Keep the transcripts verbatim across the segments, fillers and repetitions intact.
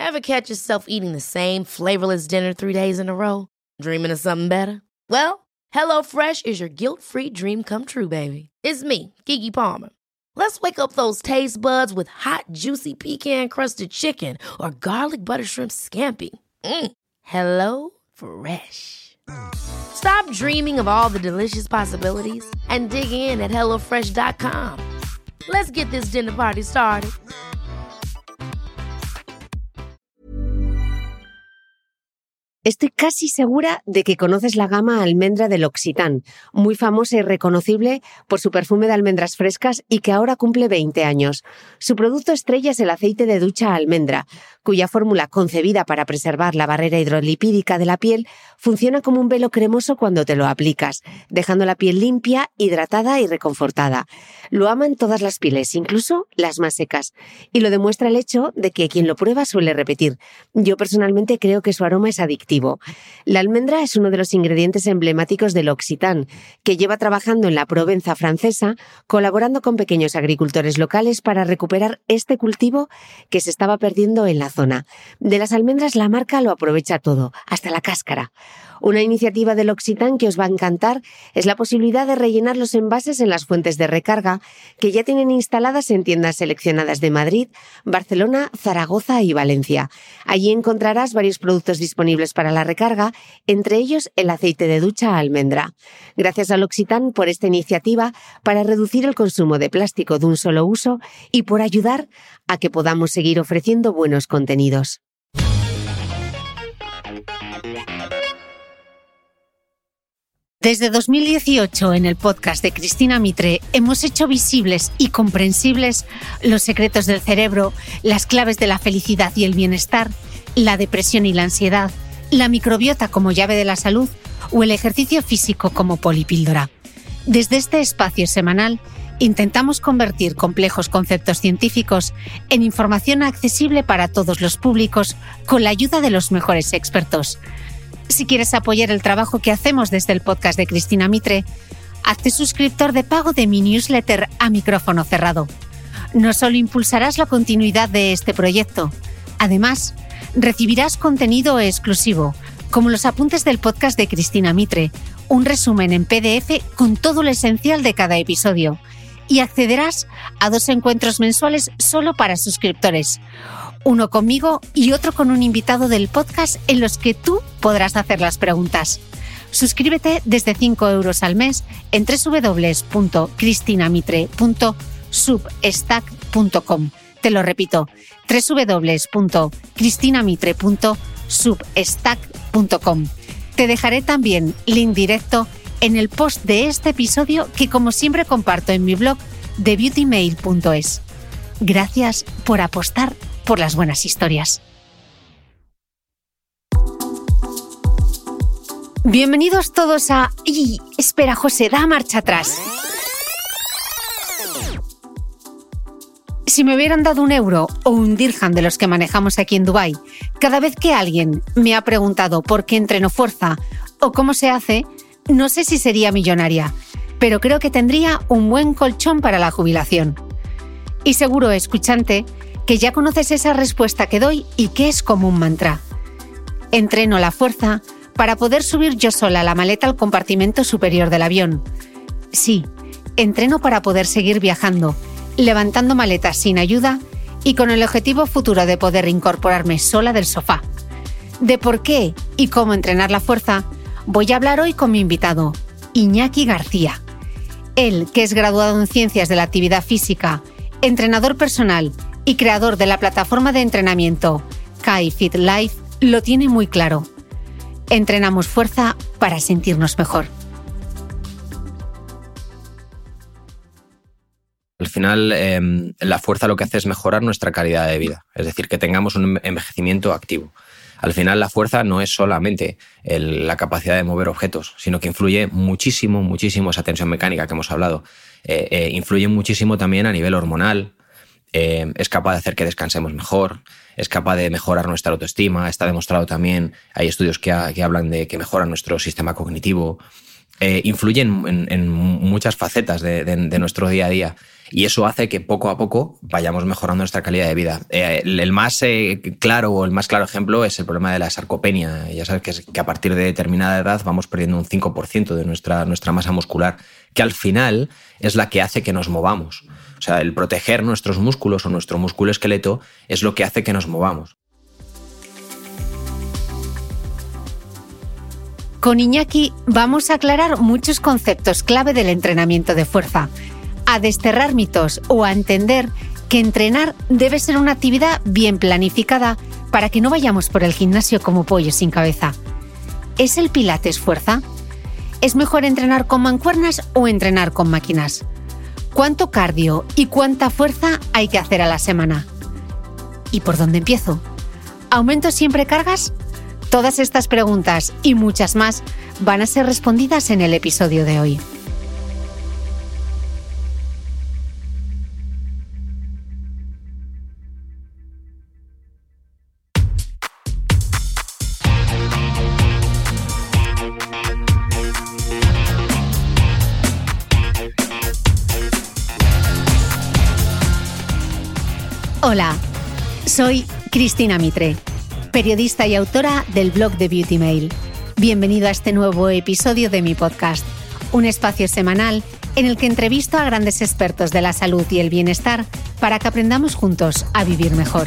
Ever catch yourself eating the same flavorless dinner three days in a row? Dreaming of something better? Well, HelloFresh is your guilt-free dream come true, baby. It's me, Keke Palmer. Let's wake up those taste buds with hot, juicy pecan-crusted chicken or garlic butter shrimp scampi. Mm. Hello Fresh. Stop dreaming of all the delicious possibilities and dig in at hello fresh dot com. Let's get this dinner party started. Estoy casi segura de que conoces la gama almendra de L'Occitane, muy famosa y reconocible por su perfume de almendras frescas y que ahora cumple veinte años. Su producto estrella es el aceite de ducha almendra, cuya fórmula, concebida para preservar la barrera hidrolipídica de la piel, funciona como un velo cremoso cuando te lo aplicas, dejando la piel limpia, hidratada y reconfortada. Lo aman todas las pieles, incluso las más secas, y lo demuestra el hecho de que quien lo prueba suele repetir. Yo personalmente creo que su aroma es adictivo. La almendra es uno de los ingredientes emblemáticos de L'Occitane, que lleva trabajando en la Provenza francesa, colaborando con pequeños agricultores locales para recuperar este cultivo que se estaba perdiendo en la zona. De las almendras la marca lo aprovecha todo, hasta la cáscara. Una iniciativa de L'Occitane que os va a encantar es la posibilidad de rellenar los envases en las fuentes de recarga que ya tienen instaladas en tiendas seleccionadas de Madrid, Barcelona, Zaragoza y Valencia. Allí encontrarás varios productos disponibles para la recarga, entre ellos el aceite de ducha almendra. Gracias a L'Occitane por esta iniciativa para reducir el consumo de plástico de un solo uso y por ayudar a que podamos seguir ofreciendo buenos contenidos. Desde dos mil dieciocho, en el podcast de Cristina Mitre, hemos hecho visibles y comprensibles los secretos del cerebro, las claves de la felicidad y el bienestar, la depresión y la ansiedad, la microbiota como llave de la salud o el ejercicio físico como polipíldora. Desde este espacio semanal, intentamos convertir complejos conceptos científicos en información accesible para todos los públicos con la ayuda de los mejores expertos. Si quieres apoyar el trabajo que hacemos desde el podcast de Cristina Mitre, hazte suscriptor de pago de mi newsletter a micrófono cerrado. No solo impulsarás la continuidad de este proyecto, además, recibirás contenido exclusivo, como los apuntes del podcast de Cristina Mitre, un resumen en P D F con todo lo esencial de cada episodio, y accederás a dos encuentros mensuales solo para suscriptores. Uno conmigo y otro con un invitado del podcast en los que tú podrás hacer las preguntas. Suscríbete desde cinco euros al mes en doble u doble u doble u punto cristinamitre punto substack punto com. Te lo repito, doble u doble u doble u punto cristinamitre punto substack punto com. Te dejaré también link directo en el post de este episodio que, como siempre, comparto en mi blog de beauty mail punto es. Gracias por apostar por las buenas historias. Bienvenidos todos a... ¡Ay! Espera, José, da marcha atrás. Si me hubieran dado un euro o un dirham de los que manejamos aquí en Dubái, cada vez que alguien me ha preguntado por qué entreno fuerza o cómo se hace, no sé si sería millonaria, pero creo que tendría un buen colchón para la jubilación. Y seguro, escuchante, que ya conoces esa respuesta que doy y que es como un mantra. Entreno la fuerza para poder subir yo sola la maleta al compartimento superior del avión. Sí, entreno para poder seguir viajando, levantando maletas sin ayuda y con el objetivo futuro de poder incorporarme sola del sofá. De por qué y cómo entrenar la fuerza voy a hablar hoy con mi invitado, Iñaki García. Él, que es graduado en Ciencias de la Actividad Física, entrenador personal y creador de la plataforma de entrenamiento Kai Fit Life, lo tiene muy claro. Entrenamos fuerza para sentirnos mejor. Al final, eh, la fuerza lo que hace es mejorar nuestra calidad de vida, es decir, que tengamos un envejecimiento activo. Al final, la fuerza no es solamente el, la capacidad de mover objetos, sino que influye muchísimo, muchísimo esa tensión mecánica que hemos hablado. Eh, eh, influye muchísimo también a nivel hormonal. Eh, es capaz de hacer que descansemos mejor, es capaz de mejorar nuestra autoestima. Está demostrado también, hay estudios que, ha, que hablan de que mejora nuestro sistema cognitivo, eh, influye en, en, en muchas facetas de, de, de nuestro día a día. Y eso hace que poco a poco vayamos mejorando nuestra calidad de vida. Eh, el, el más eh, claro o el más claro ejemplo es el problema de la sarcopenia. Ya sabes que, es, que a partir de determinada edad vamos perdiendo un cinco por ciento de nuestra, nuestra masa muscular, que al final es la que hace que nos movamos. O sea, el proteger nuestros músculos o nuestro músculo esqueleto es lo que hace que nos movamos. Con Iñaki vamos a aclarar muchos conceptos clave del entrenamiento de fuerza, a desterrar mitos o a entender que entrenar debe ser una actividad bien planificada para que no vayamos por el gimnasio como pollos sin cabeza. ¿Es el Pilates fuerza? ¿Es mejor entrenar con mancuernas o entrenar con máquinas? ¿Cuánto cardio y cuánta fuerza hay que hacer a la semana? ¿Y por dónde empiezo? ¿Aumento siempre cargas? Todas estas preguntas y muchas más van a ser respondidas en el episodio de hoy. Hola, soy Cristina Mitre, periodista y autora del blog de Beauty Mail. Bienvenido a este nuevo episodio de mi podcast, un espacio semanal en el que entrevisto a grandes expertos de la salud y el bienestar para que aprendamos juntos a vivir mejor.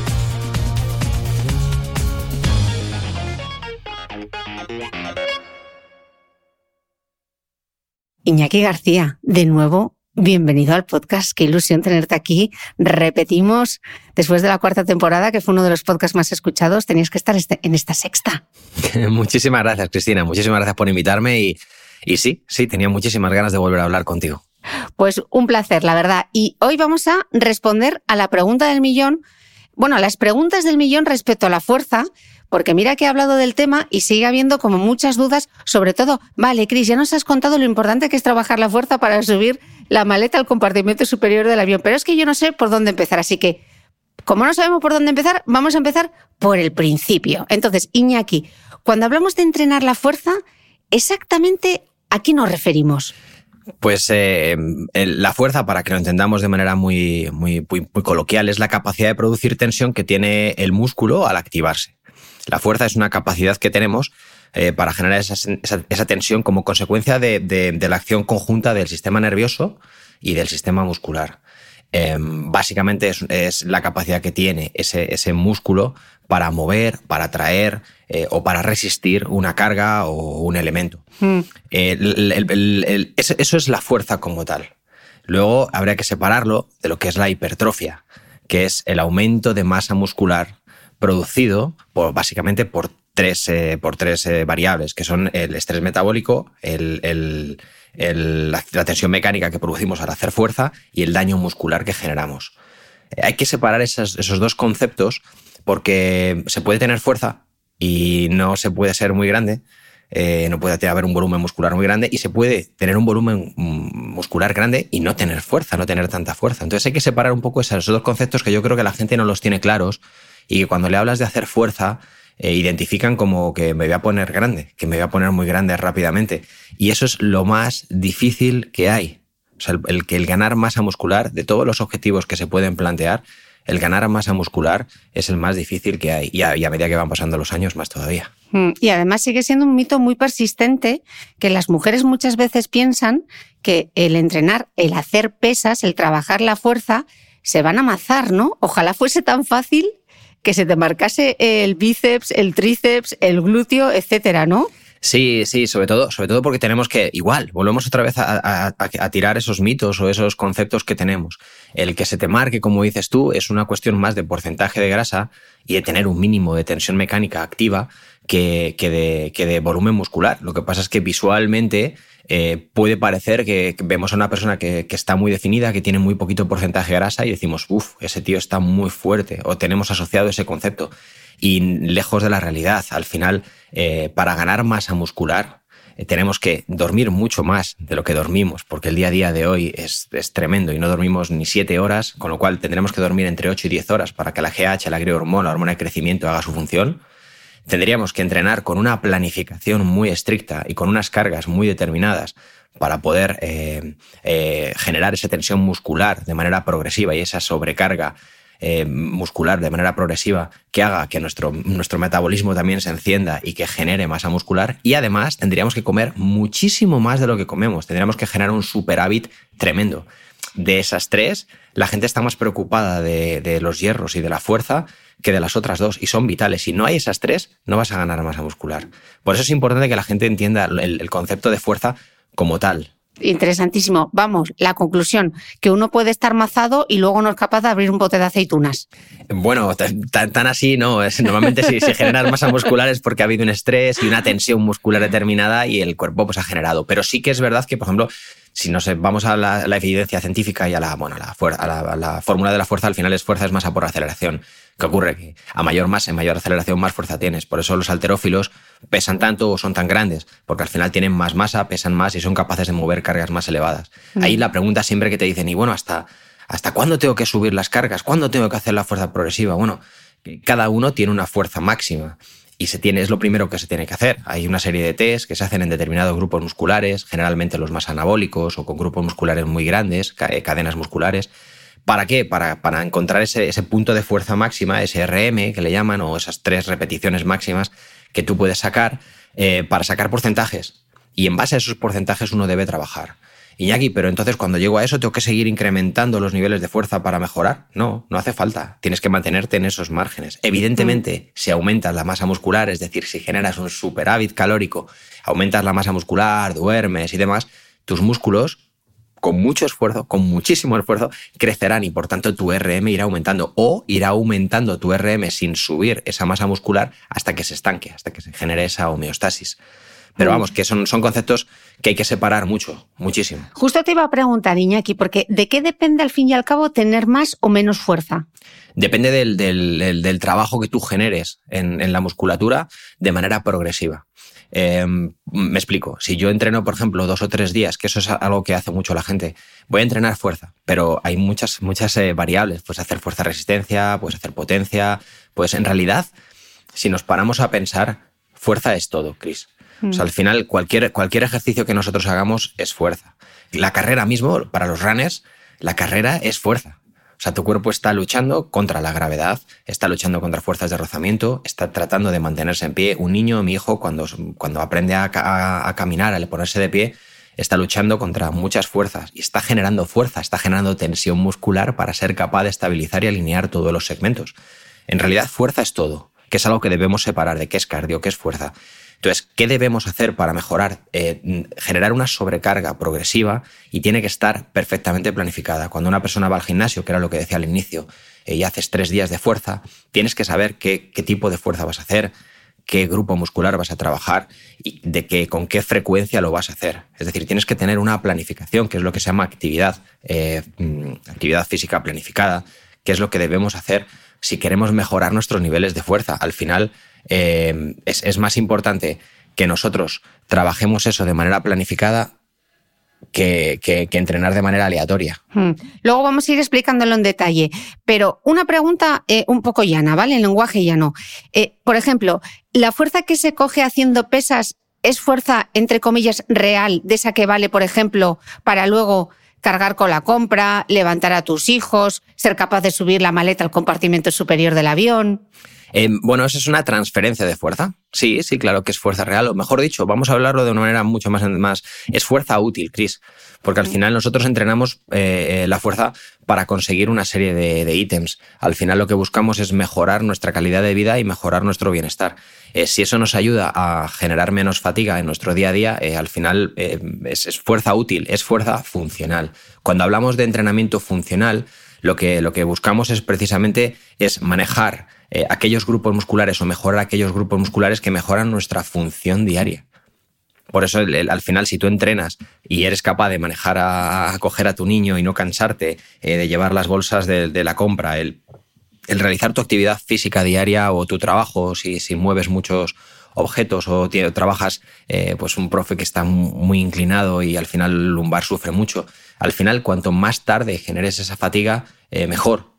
Iñaki García, de nuevo, bienvenido al podcast. Qué ilusión tenerte aquí. Repetimos, después de la cuarta temporada, que fue uno de los podcasts más escuchados, tenías que estar en esta sexta. Muchísimas gracias, Cristina. Muchísimas gracias por invitarme y, y sí, sí, tenía muchísimas ganas de volver a hablar contigo. Pues un placer, la verdad. Y hoy vamos a responder a la pregunta del millón, bueno, a las preguntas del millón respecto a la fuerza, porque mira que he hablado del tema y sigue habiendo como muchas dudas, sobre todo, vale, Cris, ya nos has contado lo importante que es trabajar la fuerza para subir la maleta al compartimento superior del avión, pero es que yo no sé por dónde empezar, así que, como no sabemos por dónde empezar, vamos a empezar por el principio. Entonces, Iñaki, cuando hablamos de entrenar la fuerza, ¿exactamente a qué nos referimos? Pues eh, la fuerza, para que lo entendamos de manera muy, muy, muy, muy coloquial, es la capacidad de producir tensión que tiene el músculo al activarse. La fuerza es una capacidad que tenemos eh, para generar esa, esa, esa tensión como consecuencia de, de, de la acción conjunta del sistema nervioso y del sistema muscular. Eh, básicamente es, es la capacidad que tiene ese, ese músculo para mover, para traer eh, o para resistir una carga o un elemento. Mm. El, el, el, el, eso es la fuerza como tal. Luego habría que separarlo de lo que es la hipertrofia, que es el aumento de masa muscular producido por, básicamente por tres, eh, por tres eh, variables, que son el estrés metabólico, el, el, el, la, la tensión mecánica que producimos al hacer fuerza y el daño muscular que generamos. Eh, hay que separar esos, esos dos conceptos porque se puede tener fuerza y no se puede ser muy grande, eh, no puede haber un volumen muscular muy grande y se puede tener un volumen muscular grande y no tener fuerza, no tener tanta fuerza. Entonces hay que separar un poco esos dos conceptos que yo creo que la gente no los tiene claros y que cuando le hablas de hacer fuerza eh, identifican como que me voy a poner grande, que me voy a poner muy grande rápidamente. Y eso es lo más difícil que hay. O sea, el, el que el ganar masa muscular, de todos los objetivos que se pueden plantear, el ganar masa muscular es el más difícil que hay. Y a, y a medida que van pasando los años, más todavía. Y además sigue siendo un mito muy persistente que las mujeres muchas veces piensan que el entrenar, el hacer pesas, el trabajar la fuerza, se van a amazar, ¿no? Ojalá fuese tan fácil que se te marcase el bíceps, el tríceps, el glúteo, etcétera, ¿no? Sí, sí, sobre todo, sobre todo porque tenemos que, igual, volvemos otra vez a, a, a tirar esos mitos o esos conceptos que tenemos. El que se te marque, como dices tú, es una cuestión más de porcentaje de grasa y de tener un mínimo de tensión mecánica activa que, que, de, que de volumen muscular. Lo que pasa es que visualmente eh, puede parecer que vemos a una persona que, que está muy definida, que tiene muy poquito porcentaje de grasa y decimos, uff, ese tío está muy fuerte, o tenemos asociado ese concepto. Y lejos de la realidad, al final, eh, para ganar masa muscular, eh, tenemos que dormir mucho más de lo que dormimos, porque el día a día de hoy es, es tremendo y no dormimos ni siete horas, con lo cual tendremos que dormir entre ocho y diez horas para que la G H, la grey hormona, la hormona de crecimiento, haga su función. tendríamos que entrenar con una planificación muy estricta y con unas cargas muy determinadas para poder eh, eh, generar esa tensión muscular de manera progresiva y esa sobrecarga eh, muscular de manera progresiva que haga que nuestro, nuestro metabolismo también se encienda y que genere masa muscular. Y además tendríamos que comer muchísimo más de lo que comemos. Tendríamos que generar un superávit tremendo. De esas tres, la gente está más preocupada de, de los hierros y de la fuerza que de las otras dos, y son vitales. Si no hay esas tres, no vas a ganar masa muscular. Por eso es importante que la gente entienda el, el concepto de fuerza como tal. Interesantísimo. Vamos, la conclusión, que uno puede estar mazado y luego no es capaz de abrir un bote de aceitunas. Bueno, tan, tan así no. Es, normalmente si, si generas masa muscular es porque ha habido un estrés y una tensión muscular determinada y el cuerpo pues ha generado. Pero sí que es verdad que, por ejemplo, si nos vamos a la, la evidencia científica y a la, bueno, a la, fuer- a la, a la fórmula de la fuerza, al final es fuerza es masa por aceleración. ¿Qué ocurre? Que a mayor masa, en mayor aceleración, más fuerza tienes. Por eso los halterófilos pesan tanto o son tan grandes, porque al final tienen más masa, pesan más y son capaces de mover cargas más elevadas. Mm. Ahí la pregunta siempre que te dicen, y bueno, ¿hasta, ¿hasta cuándo tengo que subir las cargas? ¿Cuándo tengo que hacer la fuerza progresiva? Bueno, cada uno tiene una fuerza máxima y se tiene, es lo primero que se tiene que hacer. Hay una serie de test que se hacen en determinados grupos musculares, generalmente los más anabólicos o con grupos musculares muy grandes, cadenas musculares. ¿Para qué? Para, para encontrar ese, ese punto de fuerza máxima, ese R M que le llaman, o esas tres repeticiones máximas que tú puedes sacar eh, para sacar porcentajes. Y en base a esos porcentajes uno debe trabajar. Iñaki, pero entonces cuando llego a eso tengo que seguir incrementando los niveles de fuerza para mejorar. No, no hace falta. Tienes que mantenerte en esos márgenes. Evidentemente, mm. si aumentas la masa muscular, es decir, si generas un superávit calórico, aumentas la masa muscular, duermes y demás, tus músculos, con mucho esfuerzo, con muchísimo esfuerzo, crecerán y por tanto tu R M irá aumentando o irá aumentando tu R M sin subir esa masa muscular hasta que se estanque, hasta que se genere esa homeostasis. Pero vamos, que son, son conceptos que hay que separar mucho, muchísimo. Justo te iba a preguntar, Iñaki, porque ¿de qué depende al fin y al cabo tener más o menos fuerza? Depende del, del, del, del trabajo que tú generes en, en la musculatura de manera progresiva. Eh, me explico. Si yo entreno, por ejemplo, dos o tres días, que eso es algo que hace mucho la gente, voy a entrenar fuerza, pero hay muchas, muchas eh, variables. Puedes hacer fuerza-resistencia, puedes hacer potencia. Pues en realidad, si nos paramos a pensar, fuerza es todo, Cris. Mm. O sea, al final, cualquier, cualquier ejercicio que nosotros hagamos es fuerza. La carrera mismo, para los runners, la carrera es fuerza. O sea, tu cuerpo está luchando contra la gravedad, está luchando contra fuerzas de rozamiento, está tratando de mantenerse en pie. Un niño, mi hijo, cuando, cuando aprende a, a, a caminar, al ponerse de pie, está luchando contra muchas fuerzas y está generando fuerza, está generando tensión muscular para ser capaz de estabilizar y alinear todos los segmentos. En realidad, fuerza es todo, que es algo que debemos separar de qué es cardio, qué es fuerza. Entonces, ¿qué debemos hacer para mejorar? Eh, generar una sobrecarga progresiva y tiene que estar perfectamente planificada. Cuando una persona va al gimnasio, que era lo que decía al inicio, eh, y haces tres días de fuerza, tienes que saber qué, qué tipo de fuerza vas a hacer, qué grupo muscular vas a trabajar y de qué, con qué frecuencia lo vas a hacer. Es decir, tienes que tener una planificación, que es lo que se llama actividad, eh, actividad física planificada, que es lo que debemos hacer si queremos mejorar nuestros niveles de fuerza. Al final, eh, es, es más importante que nosotros trabajemos eso de manera planificada que, que, que entrenar de manera aleatoria. Hmm. Luego vamos a ir explicándolo en detalle, pero una pregunta eh, un poco llana, ¿vale? En lenguaje llano. Eh, por ejemplo, ¿la fuerza que se coge haciendo pesas es fuerza, entre comillas, real, de esa que vale, por ejemplo, para luego cargar con la compra, levantar a tus hijos, ser capaz de subir la maleta al compartimento superior del avión? Eh, bueno, eso es una transferencia de fuerza. Sí, sí, claro que es fuerza real. O mejor dicho, vamos a hablarlo de una manera mucho más... más es fuerza útil, Cris. Porque al final nosotros entrenamos eh, la fuerza para conseguir una serie de, de ítems. Al final lo que buscamos es mejorar nuestra calidad de vida y mejorar nuestro bienestar. Eh, si eso nos ayuda a generar menos fatiga en nuestro día a día, eh, al final eh, es, es fuerza útil, es fuerza funcional. Cuando hablamos de entrenamiento funcional, lo que, lo que buscamos es precisamente es manejar eh, aquellos grupos musculares o mejorar aquellos grupos musculares que mejoran nuestra función diaria. Por eso, el, el, al final, si tú entrenas y eres capaz de manejar a, a coger a tu niño y no cansarte, eh, de llevar las bolsas de, de la compra, el, el realizar tu actividad física diaria o tu trabajo, si, si mueves muchos objetos o t- trabajas, eh, pues un profe que está muy inclinado y al final el lumbar sufre mucho. Al final, cuanto más tarde generes esa fatiga, eh, mejor.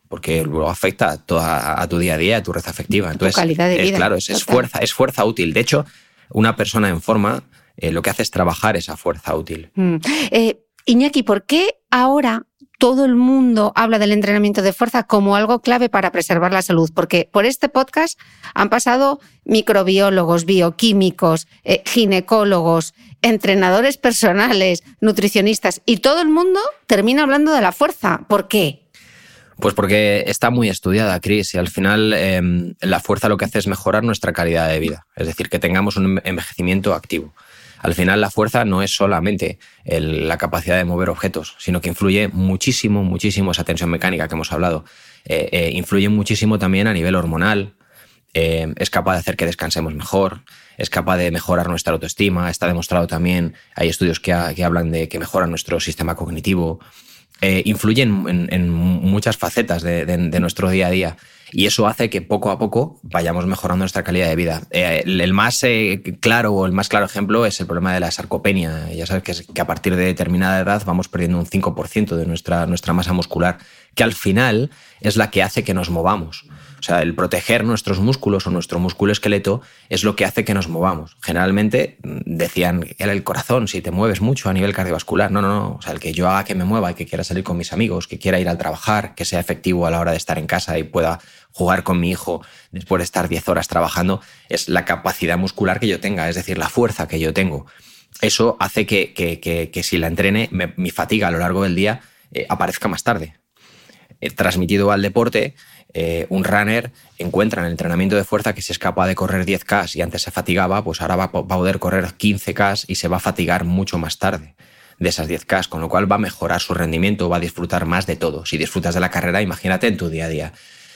porque luego afecta a, toda, a tu día a día, a tu red afectiva. Entonces, tu calidad de vida. Es, claro, es, es, fuerza, es fuerza útil. De hecho, una persona en forma eh, lo que hace es trabajar esa fuerza útil. Mm. Eh, Iñaki, ¿por qué ahora todo el mundo habla del entrenamiento de fuerza como algo clave para preservar la salud? Porque por este podcast han pasado microbiólogos, bioquímicos, eh, ginecólogos, entrenadores personales, nutricionistas, y todo el mundo termina hablando de la fuerza. ¿Por qué? Pues porque está muy estudiada, Cris, y al final eh, la fuerza lo que hace es mejorar nuestra calidad de vida, es decir, que tengamos un envejecimiento activo. Al final la fuerza no es solamente el, la capacidad de mover objetos, sino que influye muchísimo, muchísimo esa tensión mecánica que hemos hablado. Eh, eh, influye muchísimo también a nivel hormonal, eh, es capaz de hacer que descansemos mejor, es capaz de mejorar nuestra autoestima, está demostrado también, hay estudios que, ha, que hablan de que mejora nuestro sistema cognitivo. Eh, influyen en, en muchas facetas de, de, de nuestro día a día, y eso hace que poco a poco vayamos mejorando nuestra calidad de vida. Eh, el, el más eh, claro o el más claro ejemplo es el problema de la sarcopenia. Ya sabes que, es, que a partir de determinada edad vamos perdiendo un cinco por ciento de nuestra, nuestra masa muscular, que al final es la que hace que nos movamos. O sea, el proteger nuestros músculos o nuestro músculo esqueleto es lo que hace que nos movamos. Generalmente decían, era el corazón, si te mueves mucho a nivel cardiovascular. No, no, no. O sea, el que yo haga que me mueva y que quiera salir con mis amigos, que quiera ir al trabajar, que sea efectivo a la hora de estar en casa y pueda jugar con mi hijo después de estar diez horas trabajando, es la capacidad muscular que yo tenga, es decir, la fuerza que yo tengo. Eso hace que, que, que, que si la entrene, me, mi fatiga a lo largo del día eh, aparezca más tarde. Eh, transmitido al deporte, Eh, un runner encuentra en el entrenamiento de fuerza que si es capaz de correr diez K y antes se fatigaba, pues ahora va a poder correr quince K y se va a fatigar mucho más tarde de esas diez K, con lo cual va a mejorar su rendimiento, va a disfrutar más de todo. Si disfrutas de la carrera, imagínate en tu día a día.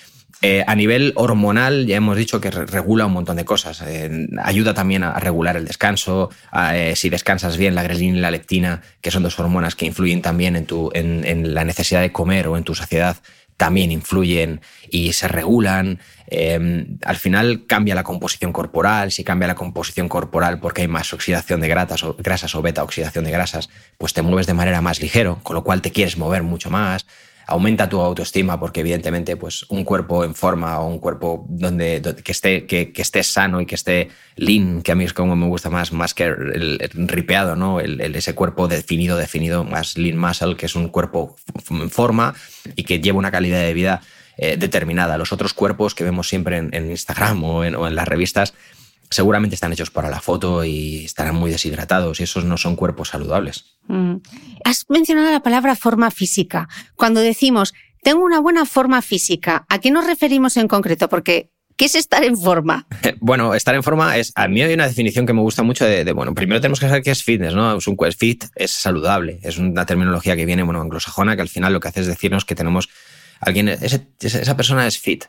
Eh, a nivel hormonal ya hemos dicho que regula un montón de cosas. Eh, ayuda también a regular el descanso. A, eh, si descansas bien, la grelina y la leptina, que son dos hormonas que influyen también en, tu, en, en la necesidad de comer o en tu saciedad, también influyen y se regulan. Eh, al final cambia la composición corporal. Si cambia la composición corporal porque hay más oxidación de grasas o, grasas o beta oxidación de grasas, pues te mueves de manera más ligero, con lo cual te quieres mover mucho más. Aumenta tu autoestima porque evidentemente pues, un cuerpo en forma o un cuerpo donde, donde que, esté, que, que esté sano y que esté lean, que a mí es como me gusta más, más que el, el ripeado, ¿no? el, el, ese cuerpo definido, definido, más lean muscle, que es un cuerpo en forma y que lleva una calidad de vida eh, determinada. Los otros cuerpos que vemos siempre en, en Instagram o en, o en las revistas seguramente están hechos para la foto y estarán muy deshidratados y esos no son cuerpos saludables. Mm. Has mencionado la palabra forma física. Cuando decimos, tengo una buena forma física, ¿a qué nos referimos en concreto? Porque, ¿qué es estar en forma? Bueno, estar en forma es, a mí hay una definición que me gusta mucho de, de bueno, primero tenemos que saber qué es fitness, ¿no? Es un fit es saludable, es una terminología que viene, bueno, anglosajona, que al final lo que hace es decirnos que tenemos alguien, ese, esa persona es fit.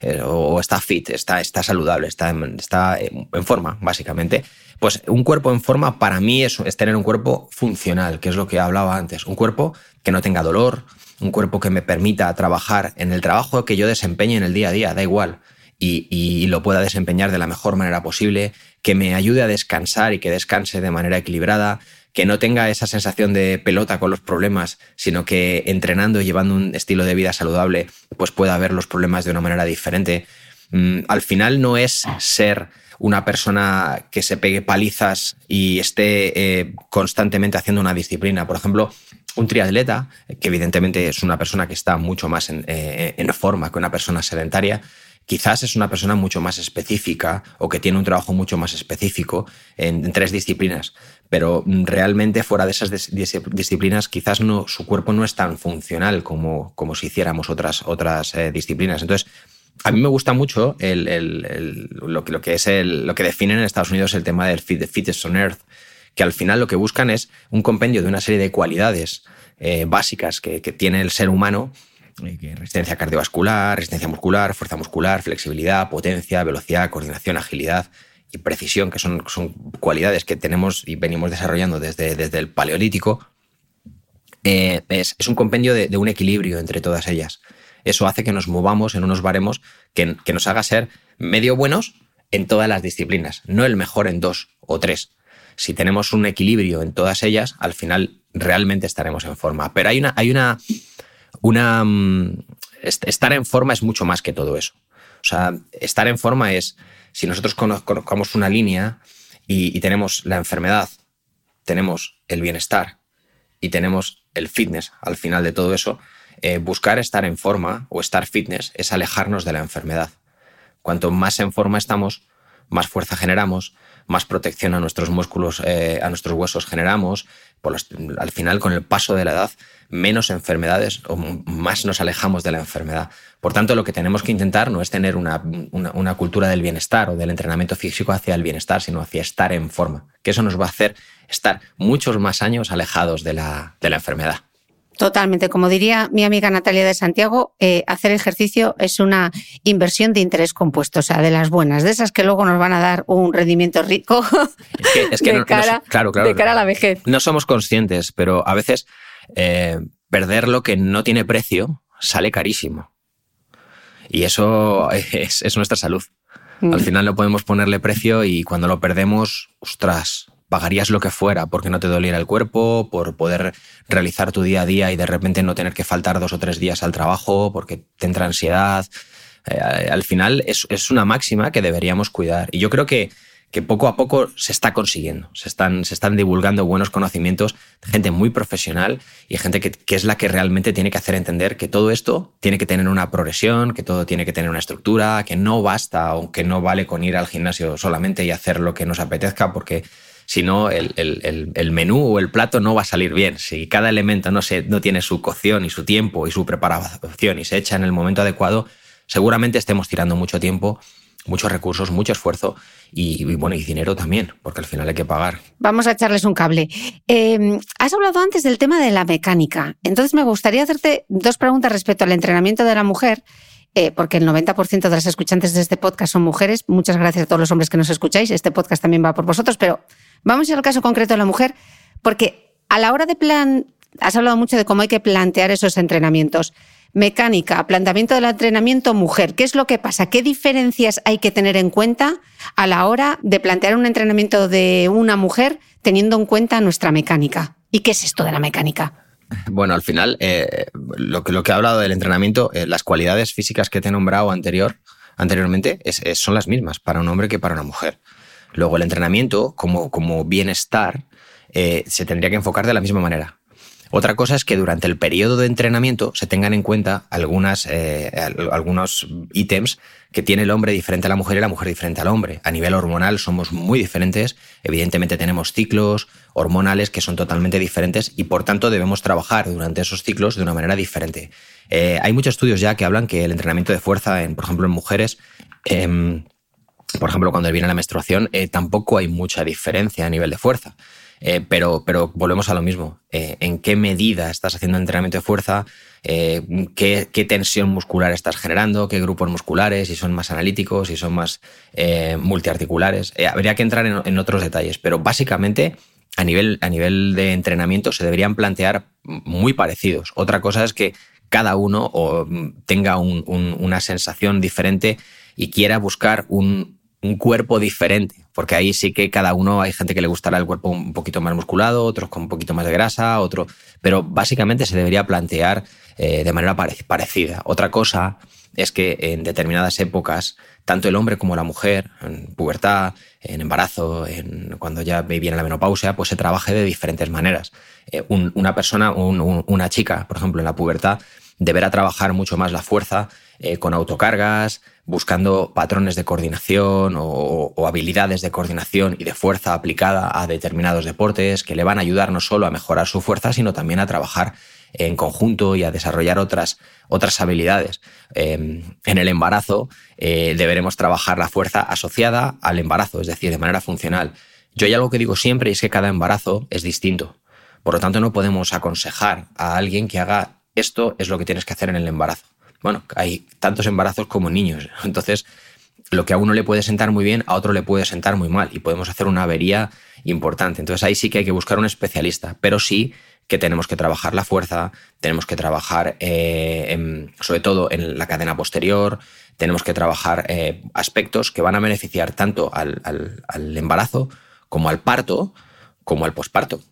O está fit, está, está saludable, está, en, está en forma, básicamente. Pues un cuerpo en forma para mí es, es tener un cuerpo funcional, que es lo que hablaba antes. Un cuerpo que no tenga dolor, un cuerpo que me permita trabajar en el trabajo que yo desempeñe en el día a día, da igual, y, y lo pueda desempeñar de la mejor manera posible, que me ayude a descansar y que descanse de manera equilibrada, que no tenga esa sensación de pelota con los problemas, sino que entrenando y llevando un estilo de vida saludable, pues pueda ver los problemas de una manera diferente. Mm, al final no es ser una persona que se pegue palizas y esté eh, constantemente haciendo una disciplina. Por ejemplo, un triatleta, que evidentemente es una persona que está mucho más en, eh, en forma que una persona sedentaria, quizás es una persona mucho más específica o que tiene un trabajo mucho más específico en, en tres disciplinas, pero realmente fuera de esas dis- dis- disciplinas quizás no, su cuerpo no es tan funcional como, como si hiciéramos otras, otras eh, disciplinas. Entonces, a mí me gusta mucho el, el, el, lo, que, lo, que es el, lo que definen en Estados Unidos el tema del fit, Fittest on Earth, que al final lo que buscan es un compendio de una serie de cualidades eh, básicas que, que tiene el ser humano, resistencia cardiovascular, resistencia muscular, fuerza muscular, flexibilidad, potencia, velocidad, coordinación, agilidad y precisión, que son, son cualidades que tenemos y venimos desarrollando desde, desde el Paleolítico. Eh, es, es un compendio de, de un equilibrio entre todas ellas. Eso hace que nos movamos en unos baremos que, que nos haga ser medio buenos en todas las disciplinas, no el mejor en dos o tres. Si tenemos un equilibrio en todas ellas, al final realmente estaremos en forma. Pero hay una... Hay una Una, estar en forma es mucho más que todo eso. O sea, estar en forma es, si nosotros colocamos una línea y, y tenemos la enfermedad, tenemos el bienestar y tenemos el fitness al final de todo eso, eh, buscar estar en forma o estar fitness es alejarnos de la enfermedad. Cuanto más en forma estamos, más fuerza generamos, más protección a nuestros músculos, eh, a nuestros huesos generamos. Por los, al final, con el paso de la edad, menos enfermedades o más nos alejamos de la enfermedad. Por tanto, lo que tenemos que intentar no es tener una, una, una cultura del bienestar o del entrenamiento físico hacia el bienestar, sino hacia estar en forma. Que eso nos va a hacer estar muchos más años alejados de la, de la enfermedad. Totalmente. Como diría mi amiga Natalia de Santiago, eh, hacer ejercicio es una inversión de interés compuesto, o sea, de las buenas, de esas que luego nos van a dar un rendimiento rico es que, es que de, no, cara, no, claro, claro, de cara a la vejez. No somos conscientes, pero a veces eh, perder lo que no tiene precio sale carísimo. Y eso es, es nuestra salud. Mm. Al final no podemos ponerle precio y cuando lo perdemos, ostras, pagarías lo que fuera porque no te doliera el cuerpo, por poder realizar tu día a día y de repente no tener que faltar dos o tres días al trabajo porque te entra ansiedad. Eh, al final es, es una máxima que deberíamos cuidar. Y yo creo que, que poco a poco se está consiguiendo. Se están, se están divulgando buenos conocimientos de gente muy profesional y gente que, que es la que realmente tiene que hacer entender que todo esto tiene que tener una progresión, que todo tiene que tener una estructura, que no basta o que no vale con ir al gimnasio solamente y hacer lo que nos apetezca porque si no, el, el, el menú o el plato no va a salir bien. Si cada elemento no, se, no tiene su cocción y su tiempo y su preparación y se echa en el momento adecuado, seguramente estemos tirando mucho tiempo, muchos recursos, mucho esfuerzo y, y, bueno, y dinero también, porque al final hay que pagar. Vamos a echarles un cable. Eh, has hablado antes del tema de la mecánica. Entonces me gustaría hacerte dos preguntas respecto al entrenamiento de la mujer, Eh, porque el noventa por ciento de las escuchantes de este podcast son mujeres. Muchas gracias a todos los hombres que nos escucháis. Este podcast también va por vosotros, pero vamos a ir al caso concreto de la mujer, porque a la hora de plan... Has hablado mucho de cómo hay que plantear esos entrenamientos. Mecánica, planteamiento del entrenamiento mujer. ¿Qué es lo que pasa? ¿Qué diferencias hay que tener en cuenta a la hora de plantear un entrenamiento de una mujer teniendo en cuenta nuestra mecánica? ¿Y qué es esto de la mecánica? Bueno, al final, eh, lo, que, lo que he hablado del entrenamiento, eh, las cualidades físicas que te he nombrado anterior, anteriormente es, es, son las mismas para un hombre que para una mujer. Luego, el entrenamiento, como, como bienestar, eh, se tendría que enfocar de la misma manera. Otra cosa es que durante el periodo de entrenamiento se tengan en cuenta algunas, eh, algunos ítems que tiene el hombre diferente a la mujer y la mujer diferente al hombre. A nivel hormonal somos muy diferentes, evidentemente tenemos ciclos hormonales que son totalmente diferentes y por tanto debemos trabajar durante esos ciclos de una manera diferente. Eh, hay muchos estudios ya que hablan que el entrenamiento de fuerza, en, por ejemplo en mujeres, eh, por ejemplo cuando viene la menstruación, eh, tampoco hay mucha diferencia a nivel de fuerza. Eh, pero, pero volvemos a lo mismo. Eh, ¿En qué medida estás haciendo entrenamiento de fuerza? Eh, ¿qué, ¿Qué tensión muscular estás generando? ¿Qué grupos musculares? Si son más analíticos, si son más eh, multiarticulares. Eh, habría que entrar en, en otros detalles, pero básicamente a nivel, a nivel de entrenamiento se deberían plantear muy parecidos. Otra cosa es que cada uno o tenga un, un, una sensación diferente y quiera buscar un un cuerpo diferente, porque ahí sí que cada uno, hay gente que le gustará el cuerpo un poquito más musculado, otros con un poquito más de grasa, otro, pero básicamente se debería plantear eh, de manera pare- parecida. Otra cosa es que en determinadas épocas, tanto el hombre como la mujer, en pubertad, en embarazo, en, cuando ya viene la menopausia, pues se trabaje de diferentes maneras. Eh, un, una persona, un, un, una chica, por ejemplo, en la pubertad, deberá trabajar mucho más la fuerza eh, con autocargas, buscando patrones de coordinación o, o habilidades de coordinación y de fuerza aplicada a determinados deportes que le van a ayudar no solo a mejorar su fuerza, sino también a trabajar en conjunto y a desarrollar otras, otras habilidades. Eh, en el embarazo eh, deberemos trabajar la fuerza asociada al embarazo, es decir, de manera funcional. Yo hay algo que digo siempre y es que cada embarazo es distinto. Por lo tanto, no podemos aconsejar a alguien que haga esto es lo que tienes que hacer en el embarazo. Bueno, hay tantos embarazos como niños. Entonces, lo que a uno le puede sentar muy bien, a otro le puede sentar muy mal y podemos hacer una avería importante. Entonces, ahí sí que hay que buscar un especialista, pero sí que tenemos que trabajar la fuerza, tenemos que trabajar eh, en, sobre todo en la cadena posterior, tenemos que trabajar eh, aspectos que van a beneficiar tanto al, al, al embarazo como al parto, como al posparto.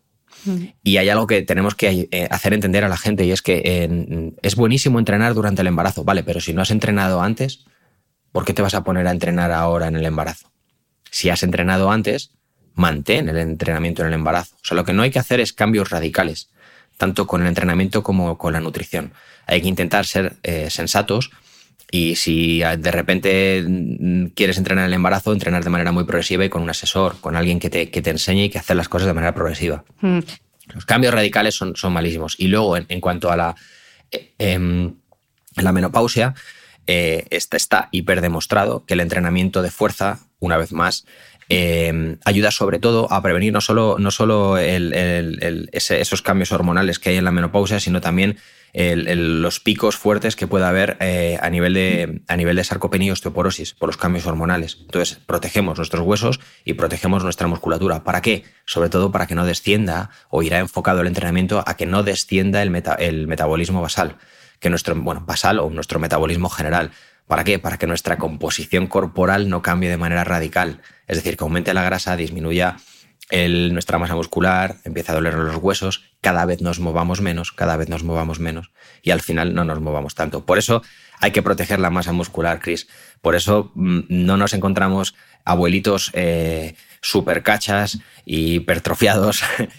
Mm. Y hay algo que tenemos que eh, hacer entender a la gente, y es que eh, es buenísimo entrenar durante el embarazo, vale, pero si no has entrenado antes, ¿por qué te vas a poner a entrenar ahora en el embarazo? Si has entrenado antes, mantén el entrenamiento en el embarazo. O sea, lo que no hay que hacer es cambios radicales, tanto con el entrenamiento como con la nutrición. Hay que intentar ser eh, sensatos, y si de repente quieres entrenar en el embarazo, entrenar de manera muy progresiva y con un asesor, con alguien que te, que te enseñe y que hacer las cosas de manera progresiva. Mm. Los cambios radicales son, son malísimos. Y luego, en, en cuanto a la, eh, eh, la menopausia, eh, está, está hiperdemostrado que el entrenamiento de fuerza, una vez más, Eh, ayuda sobre todo a prevenir no solo, no solo el, el, el, ese, esos cambios hormonales que hay en la menopausia, sino también el, el, los picos fuertes que puede haber eh, a, nivel de, a nivel de sarcopenia y osteoporosis por los cambios hormonales. Entonces, protegemos nuestros huesos y protegemos nuestra musculatura. ¿Para qué? Sobre todo para que no descienda, o irá enfocado el entrenamiento a que no descienda el, meta, el metabolismo basal, que nuestro, bueno, basal o nuestro metabolismo general. ¿Para qué? Para que nuestra composición corporal no cambie de manera radical. Es decir, que aumente la grasa, disminuya el, nuestra masa muscular, empieza a doler los huesos, cada vez nos movamos menos, cada vez nos movamos menos, y al final no nos movamos tanto. Por eso hay que proteger la masa muscular, Chris. Por eso mmm, no nos encontramos abuelitos eh, súper cachas y hipertrofiados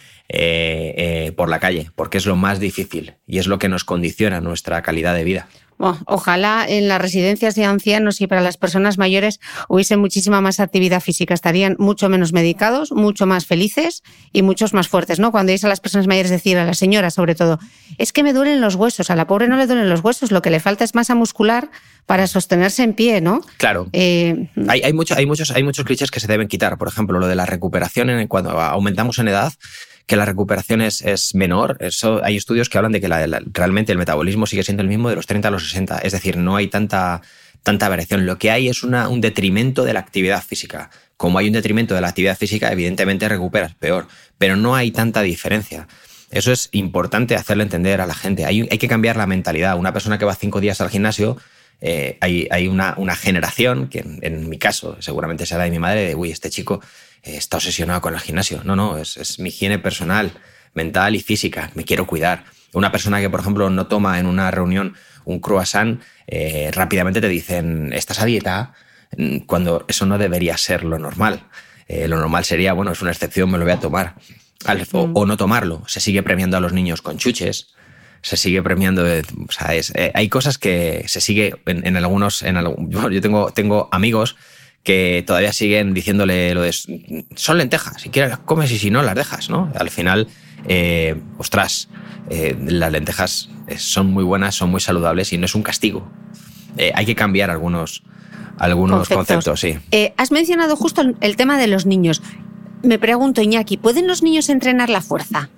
eh, eh, por la calle, porque es lo más difícil y es lo que nos condiciona nuestra calidad de vida. Bueno, ojalá en las residencias de ancianos y para las personas mayores hubiese muchísima más actividad física. Estarían mucho menos medicados, mucho más felices y muchos más fuertes, ¿no? Cuando dices a las personas mayores, decir a las señoras sobre todo, es que me duelen los huesos. A la pobre no le duelen los huesos, lo que le falta es masa muscular para sostenerse en pie, ¿no? Claro. Eh... Hay, hay, mucho, hay, muchos, hay muchos clichés que se deben quitar. Por ejemplo, lo de la recuperación en, cuando aumentamos en edad, que la recuperación es, es menor. Eso, hay estudios que hablan de que la, la, realmente el metabolismo sigue siendo el mismo de los treinta a los sesenta. Es decir, no hay tanta, tanta variación. Lo que hay es una, un detrimento de la actividad física. Como hay un detrimento de la actividad física, evidentemente recuperas peor, pero no hay tanta diferencia. Eso es importante hacerle entender a la gente. Hay, hay que cambiar la mentalidad. Una persona que va cinco días al gimnasio, eh, hay, hay una, una generación, que en, en mi caso seguramente será de mi madre, de uy, este chico está obsesionado con el gimnasio. No, no, es, es mi higiene personal, mental y física. Me quiero cuidar. Una persona que, por ejemplo, no toma en una reunión un croissant, eh, rápidamente te dicen, ¿estás a dieta? Cuando eso no debería ser lo normal. Eh, lo normal sería, bueno, es una excepción, me lo voy a tomar. Al, o, o no tomarlo. Se sigue premiando a los niños con chuches. Se sigue premiando, de, o sea, es, eh, hay cosas que se sigue en, en algunos, en algún, yo tengo, tengo amigos que todavía siguen diciéndole lo de son lentejas, si quieres las comes y si no las dejas, ¿no? Al final, eh, ostras, eh, las lentejas son muy buenas, son muy saludables y no es un castigo. Eh, hay que cambiar algunos, algunos conceptos, conceptos sí. Eh, has mencionado justo el tema de los niños. Me pregunto, Iñaki, ¿pueden los niños entrenar la fuerza?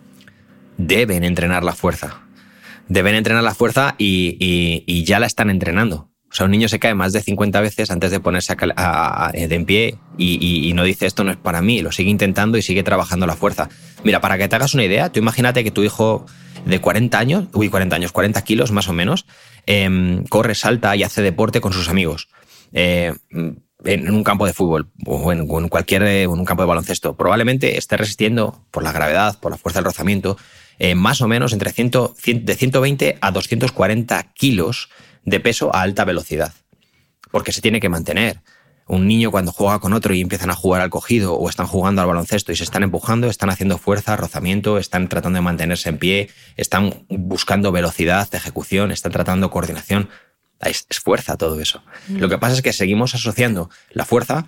Deben entrenar la fuerza. Deben entrenar la fuerza y, y, y ya la están entrenando. O sea, un niño se cae más de cincuenta veces antes de ponerse a, a, a, de en pie y, y, y no dice esto no es para mí, lo sigue intentando y sigue trabajando la fuerza. Mira, para que te hagas una idea, tú imagínate que tu hijo de cuarenta años, uy, cuarenta años, cuarenta kilos más o menos, eh, corre, salta y hace deporte con sus amigos. Eh, en un campo de fútbol o en, o en cualquier en un campo de baloncesto. Probablemente esté resistiendo por la gravedad, por la fuerza del rozamiento, eh, más o menos entre cien, cien, de ciento veinte a doscientos cuarenta kilos de peso a alta velocidad, porque se tiene que mantener. Un niño cuando juega con otro y empiezan a jugar al cogido o están jugando al baloncesto y se están empujando, están haciendo fuerza, rozamiento, están tratando de mantenerse en pie, están buscando velocidad de ejecución, están tratando coordinación. Es, es fuerza todo eso. Mm. Lo que pasa es que seguimos asociando la fuerza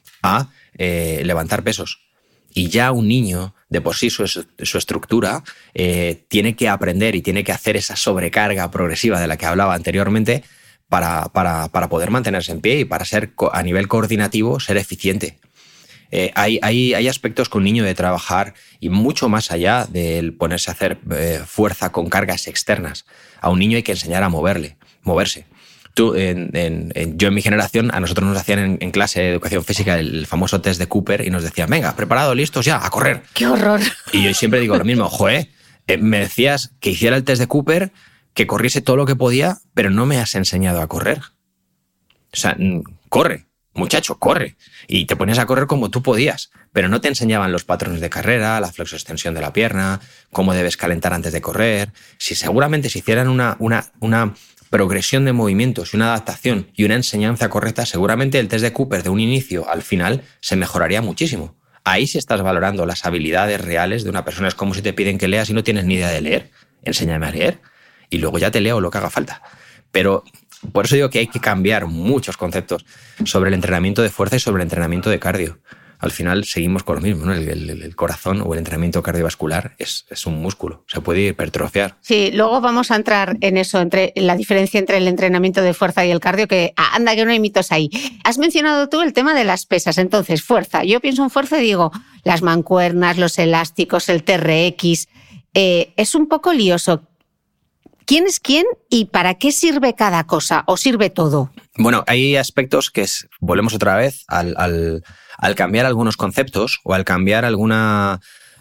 a eh, levantar pesos. Y ya un niño, de por sí, su, su estructura, eh, tiene que aprender y tiene que hacer esa sobrecarga progresiva de la que hablaba anteriormente para, para, para poder mantenerse en pie y para ser, a nivel coordinativo, ser eficiente. Eh, hay, hay, hay aspectos que un niño debe trabajar y mucho más allá del ponerse a hacer eh, fuerza con cargas externas. A un niño hay que enseñar a moverle, moverse. Tú, en, en, en, yo en mi generación, a nosotros nos hacían en, en clase de educación física el famoso test de Cooper y nos decían, venga, preparados, listos ya, a correr. ¡Qué horror! Y yo siempre digo lo mismo, joder, eh, me decías que hiciera el test de Cooper, que corriese todo lo que podía, pero no me has enseñado a correr. O sea, corre, muchacho, corre. Y te ponías a correr como tú podías, pero no te enseñaban los patrones de carrera, la flexoextensión de la pierna, cómo debes calentar antes de correr. Si seguramente si hicieran una, una, una progresión de movimientos y una adaptación y una enseñanza correcta, seguramente el test de Cooper de un inicio al final se mejoraría muchísimo. Ahí sí estás valorando las habilidades reales de una persona. Es como si te piden que leas y no tienes ni idea de leer. Enséñame a leer y luego ya te leo lo que haga falta. Pero por eso digo que hay que cambiar muchos conceptos sobre el entrenamiento de fuerza y sobre el entrenamiento de cardio. Al final seguimos con lo mismo, ¿no? El, el, el corazón o el entrenamiento cardiovascular es, es un músculo, se puede hipertrofiar. Sí, luego vamos a entrar en eso, entre la diferencia entre el entrenamiento de fuerza y el cardio, que anda, que no hay mitos ahí. Has mencionado tú el tema de las pesas, entonces, fuerza. Yo pienso en fuerza y digo, las mancuernas, los elásticos, el T R X, eh, es un poco lioso. ¿Quién es quién y para qué sirve cada cosa? ¿O sirve todo? Bueno, hay aspectos que es, volvemos otra vez al, al, al cambiar algunos conceptos o al cambiar alguna,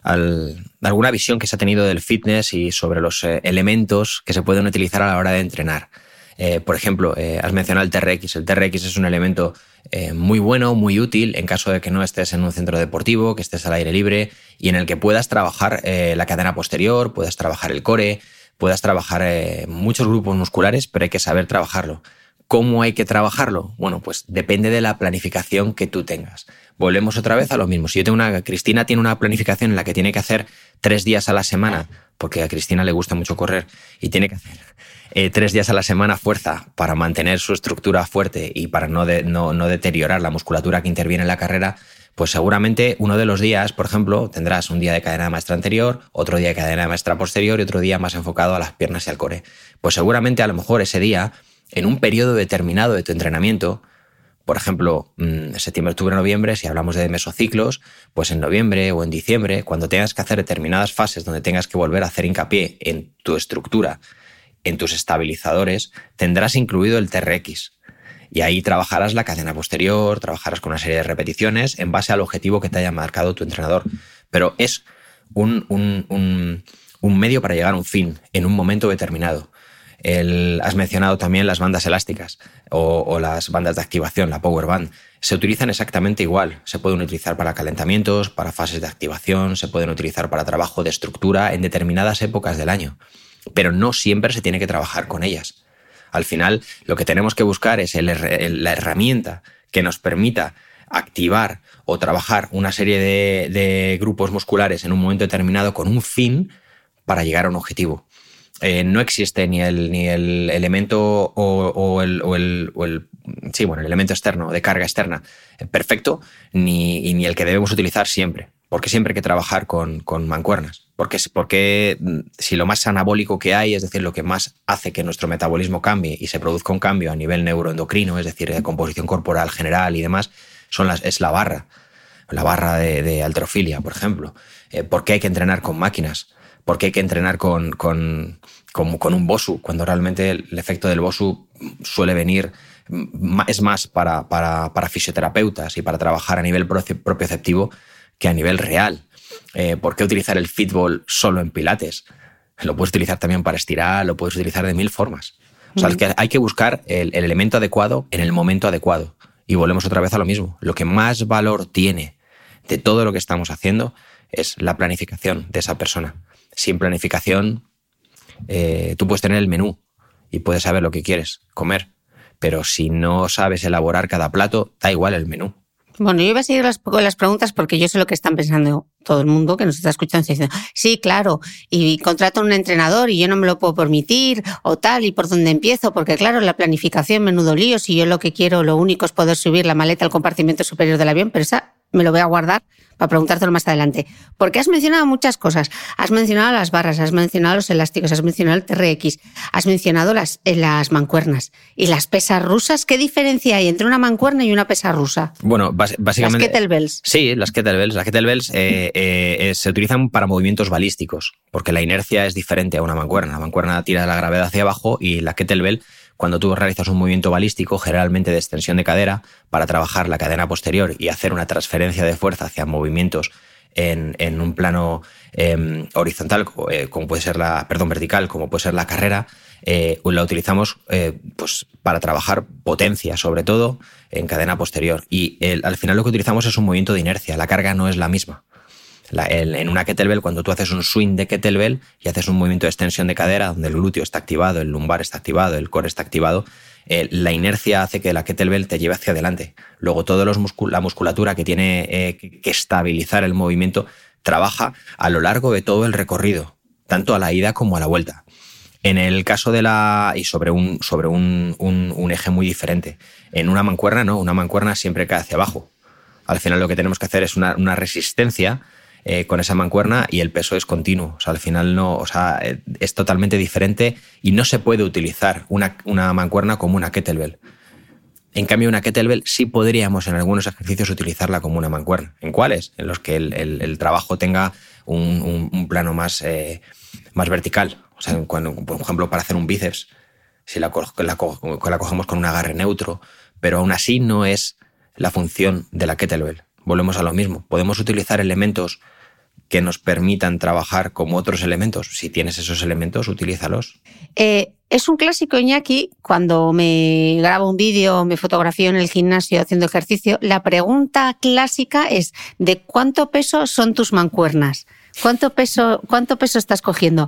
al, alguna visión que se ha tenido del fitness y sobre los eh, elementos que se pueden utilizar a la hora de entrenar. Eh, por ejemplo, eh, has mencionado el T R X. El T R X es un elemento eh, muy bueno, muy útil en caso de que no estés en un centro deportivo, que estés al aire libre y en el que puedas trabajar eh, la cadena posterior, puedas trabajar el core, puedas trabajar eh, muchos grupos musculares, pero hay que saber trabajarlo. ¿Cómo hay que trabajarlo? Bueno, pues depende de la planificación que tú tengas. Volvemos otra vez a lo mismo. Si yo tengo una... Cristina tiene una planificación en la que tiene que hacer tres días a la semana, porque a Cristina le gusta mucho correr, y tiene que hacer eh, tres días a la semana fuerza para mantener su estructura fuerte y para no, de, no, no deteriorar la musculatura que interviene en la carrera, pues seguramente uno de los días, por ejemplo, tendrás un día de cadena de maestra anterior, otro día de cadena de maestra posterior y otro día más enfocado a las piernas y al core. Pues seguramente a lo mejor ese día, en un periodo determinado de tu entrenamiento, por ejemplo, septiembre, octubre, noviembre, si hablamos de mesociclos, pues en noviembre o en diciembre, cuando tengas que hacer determinadas fases donde tengas que volver a hacer hincapié en tu estructura, en tus estabilizadores, tendrás incluido el T R X. Y ahí trabajarás la cadena posterior, trabajarás con una serie de repeticiones en base al objetivo que te haya marcado tu entrenador. Pero es un, un, un, un medio para llegar a un fin en un momento determinado. El, has mencionado también las bandas elásticas o, o las bandas de activación, la Power Band. Se utilizan exactamente igual. Se pueden utilizar para calentamientos, para fases de activación, se pueden utilizar para trabajo de estructura en determinadas épocas del año. Pero no siempre se tiene que trabajar con ellas. Al final, lo que tenemos que buscar es el, el, la herramienta que nos permita activar o trabajar una serie de, de grupos musculares en un momento determinado con un fin para llegar a un objetivo. Eh, no existe ni el, ni el elemento o, o, el, o, el, o el, sí, bueno, el elemento externo de carga externa perfecto, ni, ni el que debemos utilizar siempre. Porque siempre hay que trabajar con, con mancuernas. Porque, porque si lo más anabólico que hay, es decir, lo que más hace que nuestro metabolismo cambie y se produzca un cambio a nivel neuroendocrino, es decir, de composición corporal general y demás, son las, es la barra. La barra de, de halterofilia, por ejemplo. Eh, ¿Por qué hay que entrenar con máquinas? ¿Por qué hay que entrenar con, con, con, con un BOSU? Cuando realmente el, el efecto del BOSU suele venir, es más para, para, para fisioterapeutas y para trabajar a nivel propioceptivo que a nivel real. Eh, ¿Por qué utilizar el fitball solo en pilates? Lo puedes utilizar también para estirar, lo puedes utilizar de mil formas. O sea, mm. es que hay que buscar el, el elemento adecuado en el momento adecuado. Y volvemos otra vez a lo mismo. Lo que más valor tiene de todo lo que estamos haciendo es la planificación de esa persona. Sin planificación, eh, tú puedes tener el menú y puedes saber lo que quieres comer, pero si no sabes elaborar cada plato, da igual el menú. Bueno, yo iba a seguir las, las preguntas porque yo sé lo que están pensando todo el mundo que nos está escuchando. Diciendo, sí, claro, y contrato a un entrenador y yo no me lo puedo permitir o tal, y por dónde empiezo, porque claro, la planificación, menudo lío, si yo lo que quiero, lo único es poder subir la maleta al compartimento superior del avión, pero esa me lo voy a guardar para preguntártelo más adelante. Porque has mencionado muchas cosas. Has mencionado las barras, has mencionado los elásticos, has mencionado el T R X, has mencionado las, las mancuernas y las pesas rusas. ¿Qué diferencia hay entre una mancuerna y una pesa rusa? Bueno, básicamente... Las kettlebells. Sí, las kettlebells. Las kettlebells eh, eh, eh, se utilizan para movimientos balísticos, porque la inercia es diferente a una mancuerna. La mancuerna tira la gravedad hacia abajo y la kettlebell, cuando tú realizas un movimiento balístico, generalmente de extensión de cadera, para trabajar la cadena posterior y hacer una transferencia de fuerza hacia movimientos en, en un plano eh, horizontal, eh, como puede ser la, perdón, vertical, como puede ser la carrera, eh, la utilizamos eh, pues, para trabajar potencia, sobre todo en cadena posterior. Y el, al final lo que utilizamos es un movimiento de inercia, la carga no es la misma. La, el, en una kettlebell, cuando tú haces un swing de kettlebell y haces un movimiento de extensión de cadera, donde el glúteo está activado, el lumbar está activado, el core está activado, eh, la inercia hace que la kettlebell te lleve hacia adelante. Luego, toda muscul- la musculatura que tiene eh, que, que estabilizar el movimiento trabaja a lo largo de todo el recorrido, tanto a la ida como a la vuelta. En el caso de la... y sobre un, sobre un, un, un eje muy diferente. En una mancuerna, no, una mancuerna siempre cae hacia abajo. Al final lo que tenemos que hacer es una, una resistencia eh, con esa mancuerna y el peso es continuo. O sea, al final no, o sea, es totalmente diferente y no se puede utilizar una, una mancuerna como una kettlebell. En cambio, una kettlebell sí podríamos en algunos ejercicios utilizarla como una mancuerna. ¿En cuáles? En los que el, el, el trabajo tenga un, un, un plano más, eh, más vertical. O sea, cuando, por ejemplo, para hacer un bíceps, si la, la, la cogemos con un agarre neutro, pero aún así no es la función de la kettlebell. Volvemos a lo mismo. Podemos utilizar elementos que nos permitan trabajar como otros elementos. Si tienes esos elementos, utilízalos. Eh, es un clásico, Iñaki, cuando me grabo un vídeo, me fotografío en el gimnasio haciendo ejercicio, la pregunta clásica es ¿de cuánto peso son tus mancuernas? ¿Cuánto peso, cuánto peso estás cogiendo?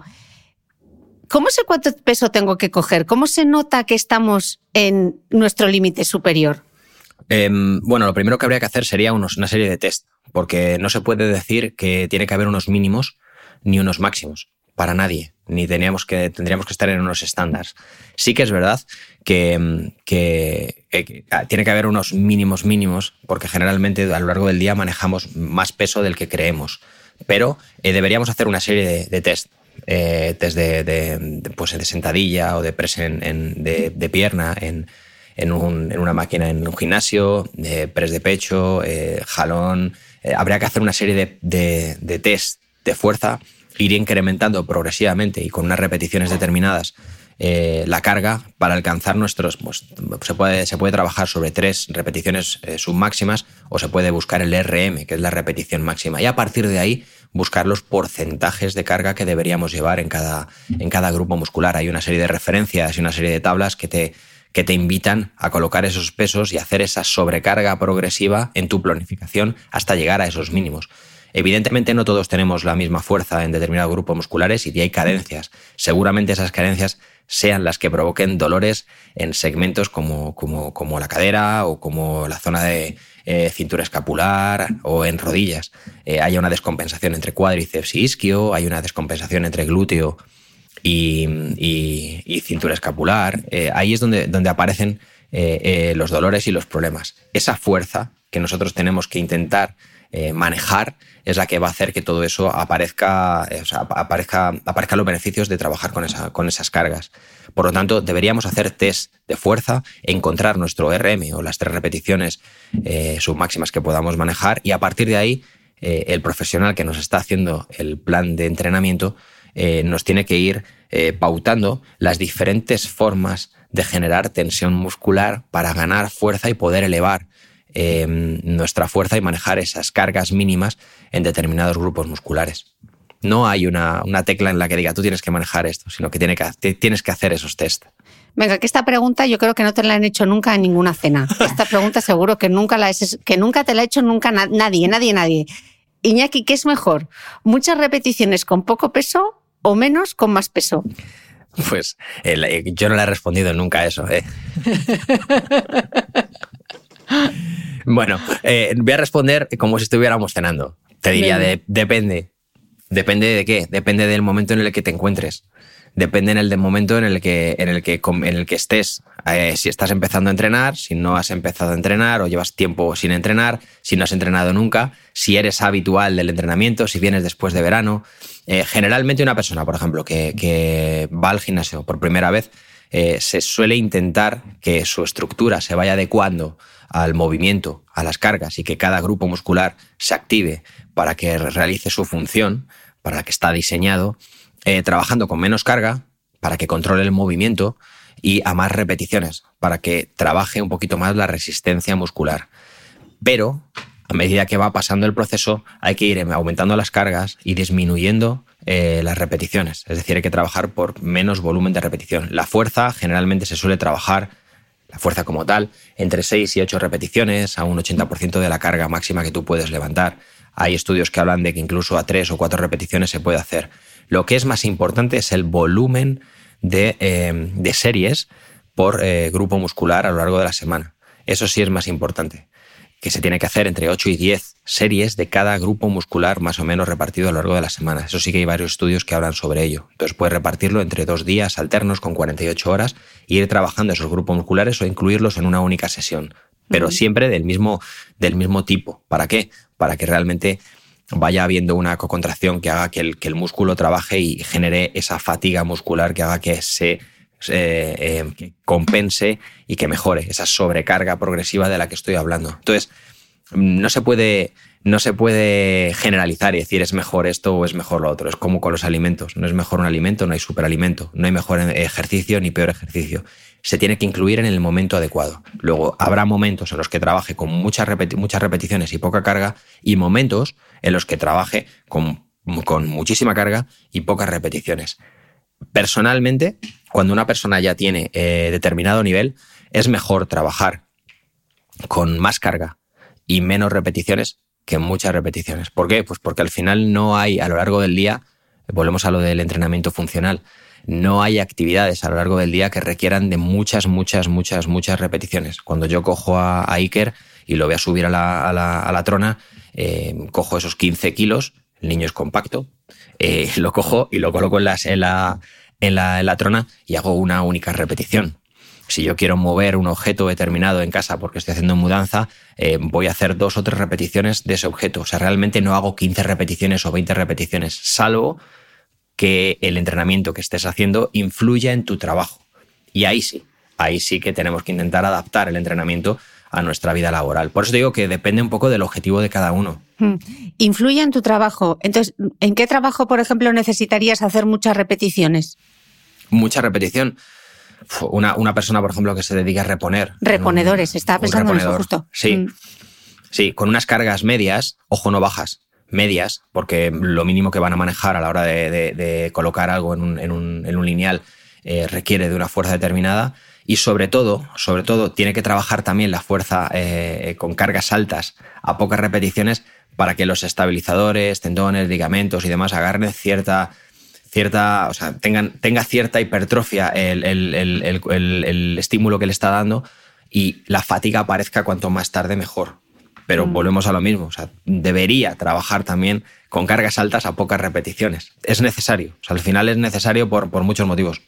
¿Cómo sé cuánto peso tengo que coger? ¿Cómo se nota que estamos en nuestro límite superior? Eh, bueno, lo primero que habría que hacer sería unos, una serie de test, porque no se puede decir que tiene que haber unos mínimos ni unos máximos para nadie, ni teníamos que, tendríamos que estar en unos estándares. Sí que es verdad que, que, que tiene que haber unos mínimos mínimos, porque generalmente a lo largo del día manejamos más peso del que creemos, pero eh, deberíamos hacer una serie de, de test. Eh, test de, de, de, pues de sentadilla o de press en, en, de, de pierna en En, un, en una máquina en un gimnasio, de press de pecho, eh, jalón. Eh, habría que hacer una serie de, de, de test de fuerza, ir incrementando progresivamente y con unas repeticiones determinadas eh, la carga para alcanzar nuestros... Pues, se, puede, se puede trabajar sobre tres repeticiones eh, submáximas o se puede buscar el R M, que es la repetición máxima. Y a partir de ahí buscar los porcentajes de carga que deberíamos llevar en cada, en cada grupo muscular. Hay una serie de referencias y una serie de tablas que te... que te invitan a colocar esos pesos y hacer esa sobrecarga progresiva en tu planificación hasta llegar a esos mínimos. Evidentemente no todos tenemos la misma fuerza en determinados grupos musculares y hay carencias. Seguramente esas carencias sean las que provoquen dolores en segmentos como, como, como la cadera o como la zona de eh, cintura escapular o en rodillas. Eh, hay una descompensación entre cuádriceps y isquio, hay una descompensación entre glúteo Y, y, y cintura escapular. Eh, ahí es donde, donde aparecen eh, eh, los dolores y los problemas. Esa fuerza que nosotros tenemos que intentar eh, manejar es la que va a hacer que todo eso aparezca, eh, o sea, aparezca, aparezcan los beneficios de trabajar con, esa, con esas cargas. Por lo tanto, deberíamos hacer test de fuerza, encontrar nuestro R M o las tres repeticiones eh, submáximas que podamos manejar y a partir de ahí eh, el profesional que nos está haciendo el plan de entrenamiento Eh, nos tiene que ir eh, pautando las diferentes formas de generar tensión muscular para ganar fuerza y poder elevar eh, nuestra fuerza y manejar esas cargas mínimas en determinados grupos musculares. No hay una, una tecla en la que diga tú tienes que manejar esto, sino que, tiene que tienes que hacer esos test. Venga, que esta pregunta yo creo que no te la han hecho nunca en ninguna cena. Esta pregunta seguro que nunca, la es, que nunca te la ha hecho nunca na- nadie, nadie, nadie. Iñaki, ¿qué es mejor? ¿Muchas repeticiones con poco peso o menos con más peso? Pues eh, yo no le he respondido nunca a eso. ¿eh? Bueno, eh, voy a responder como si estuviéramos cenando. Te diría, de, depende. ¿Depende de qué? Depende del momento en el que te encuentres. Depende en el del momento en el que, en el que, en el que estés. Eh, si estás empezando a entrenar, si no has empezado a entrenar o llevas tiempo sin entrenar, si no has entrenado nunca, si eres habitual del entrenamiento, si vienes después de verano. Eh, generalmente una persona, por ejemplo, que, que va al gimnasio por primera vez, eh, se suele intentar que su estructura se vaya adecuando al movimiento, a las cargas y que cada grupo muscular se active para que realice su función, para la que está diseñado, eh, trabajando con menos carga, para que controle el movimiento y a más repeticiones, para que trabaje un poquito más la resistencia muscular. Pero A medida que va pasando el proceso, hay que ir aumentando las cargas y disminuyendo eh, las repeticiones. Es decir, hay que trabajar por menos volumen de repetición. La fuerza generalmente se suele trabajar, la fuerza como tal, entre seis y ocho repeticiones, a un ochenta por ciento de la carga máxima que tú puedes levantar. Hay estudios que hablan de que incluso a tres o cuatro repeticiones se puede hacer. Lo que es más importante es el volumen de, eh, de series por eh, grupo muscular a lo largo de la semana. Eso sí es más importante, que se tiene que hacer entre ocho y diez series de cada grupo muscular más o menos repartido a lo largo de la semana. Eso sí que hay varios estudios que hablan sobre ello. Entonces puedes repartirlo entre dos días alternos con cuarenta y ocho horas e ir trabajando esos grupos musculares o incluirlos en una única sesión, pero uh-huh. siempre del mismo, del mismo tipo. ¿Para qué? Para que realmente vaya habiendo una cocontracción que haga que el, que el músculo trabaje y genere esa fatiga muscular que haga que se eh, eh, que compense y que mejore esa sobrecarga progresiva de la que estoy hablando. Entonces, no se puede, no se puede generalizar y decir es mejor esto o es mejor lo otro. Es como con los alimentos. No es mejor un alimento, no hay superalimento. No hay mejor ejercicio ni peor ejercicio. Se tiene que incluir en el momento adecuado. Luego, habrá momentos en los que trabaje con muchas, repeti- muchas repeticiones y poca carga y momentos en los que trabaje con, con muchísima carga y pocas repeticiones. Personalmente, cuando una persona ya tiene eh, determinado nivel, es mejor trabajar con más carga y menos repeticiones que muchas repeticiones. ¿Por qué? Pues porque al final no hay a lo largo del día, volvemos a lo del entrenamiento funcional, no hay actividades a lo largo del día que requieran de muchas, muchas, muchas, muchas repeticiones. Cuando yo cojo a, a Iker y lo voy a subir a la, a la, a la trona, eh, cojo esos quince kilos, el niño es compacto, eh, lo cojo y lo coloco en, las, en, la, en, la, en la trona y hago una única repetición. Si yo quiero mover un objeto determinado en casa porque estoy haciendo mudanza, eh, voy a hacer dos o tres repeticiones de ese objeto. O sea, realmente no hago quince repeticiones o veinte repeticiones, salvo que el entrenamiento que estés haciendo influya en tu trabajo. Y ahí sí, ahí sí que tenemos que intentar adaptar el entrenamiento a nuestra vida laboral. Por eso digo que depende un poco del objetivo de cada uno. Influye en tu trabajo. Entonces, ¿en qué trabajo, por ejemplo, necesitarías hacer muchas repeticiones? Mucha repetición. Una, una persona, por ejemplo, que se dedica a reponer. Reponedores, un, estaba pensando en eso justo. Sí, mm. sí, con unas cargas medias, ojo, no bajas, medias, porque lo mínimo que van a manejar a la hora de, de, de colocar algo en un, en un, en un lineal eh, requiere de una fuerza determinada y sobre todo, sobre todo tiene que trabajar también la fuerza eh, con cargas altas a pocas repeticiones para que los estabilizadores, tendones, ligamentos y demás agarren cierta... cierta, o sea, tengan, tenga cierta hipertrofia el, el, el, el, el, el estímulo que le está dando y la fatiga aparezca cuanto más tarde mejor. Pero mm. volvemos a lo mismo, o sea, debería trabajar también con cargas altas a pocas repeticiones. Es necesario, o sea, al final es necesario por, por muchos motivos.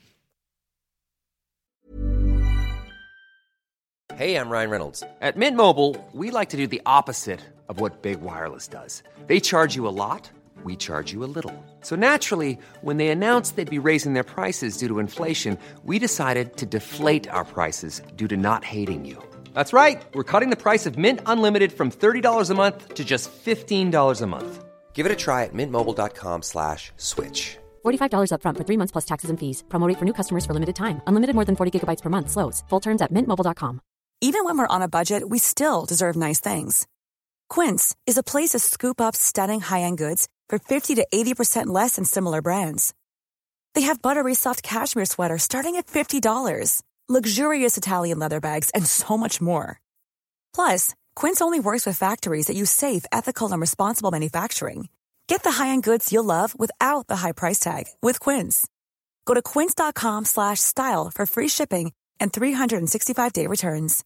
Hey, I'm Ryan Reynolds. At Mint Mobile, we like to do the opposite of what Big Wireless does. They charge you a lot. We charge you a little. So naturally, when they announced they'd be raising their prices due to inflation, we decided to deflate our prices due to not hating you. That's right. We're cutting the price of Mint Unlimited from thirty dollars a month to just fifteen dollars a month. Give it a try at mintmobile.com slash switch. forty-five dollars up front for three months plus taxes and fees. Promo rate for new customers for limited time. Unlimited more than forty gigabytes per month. Slows full terms at mint mobile dot com. Even when we're on a budget, we still deserve nice things. Quince is a place to scoop up stunning high-end goods for fifty to eighty percent less than similar brands. They have buttery soft cashmere sweaters starting at fifty dollars, luxurious Italian leather bags, and so much more. Plus, Quince only works with factories that use safe, ethical, and responsible manufacturing. Get the high-end goods you'll love without the high price tag with Quince. Go to quince.com slash style for free shipping and three sixty-five day returns.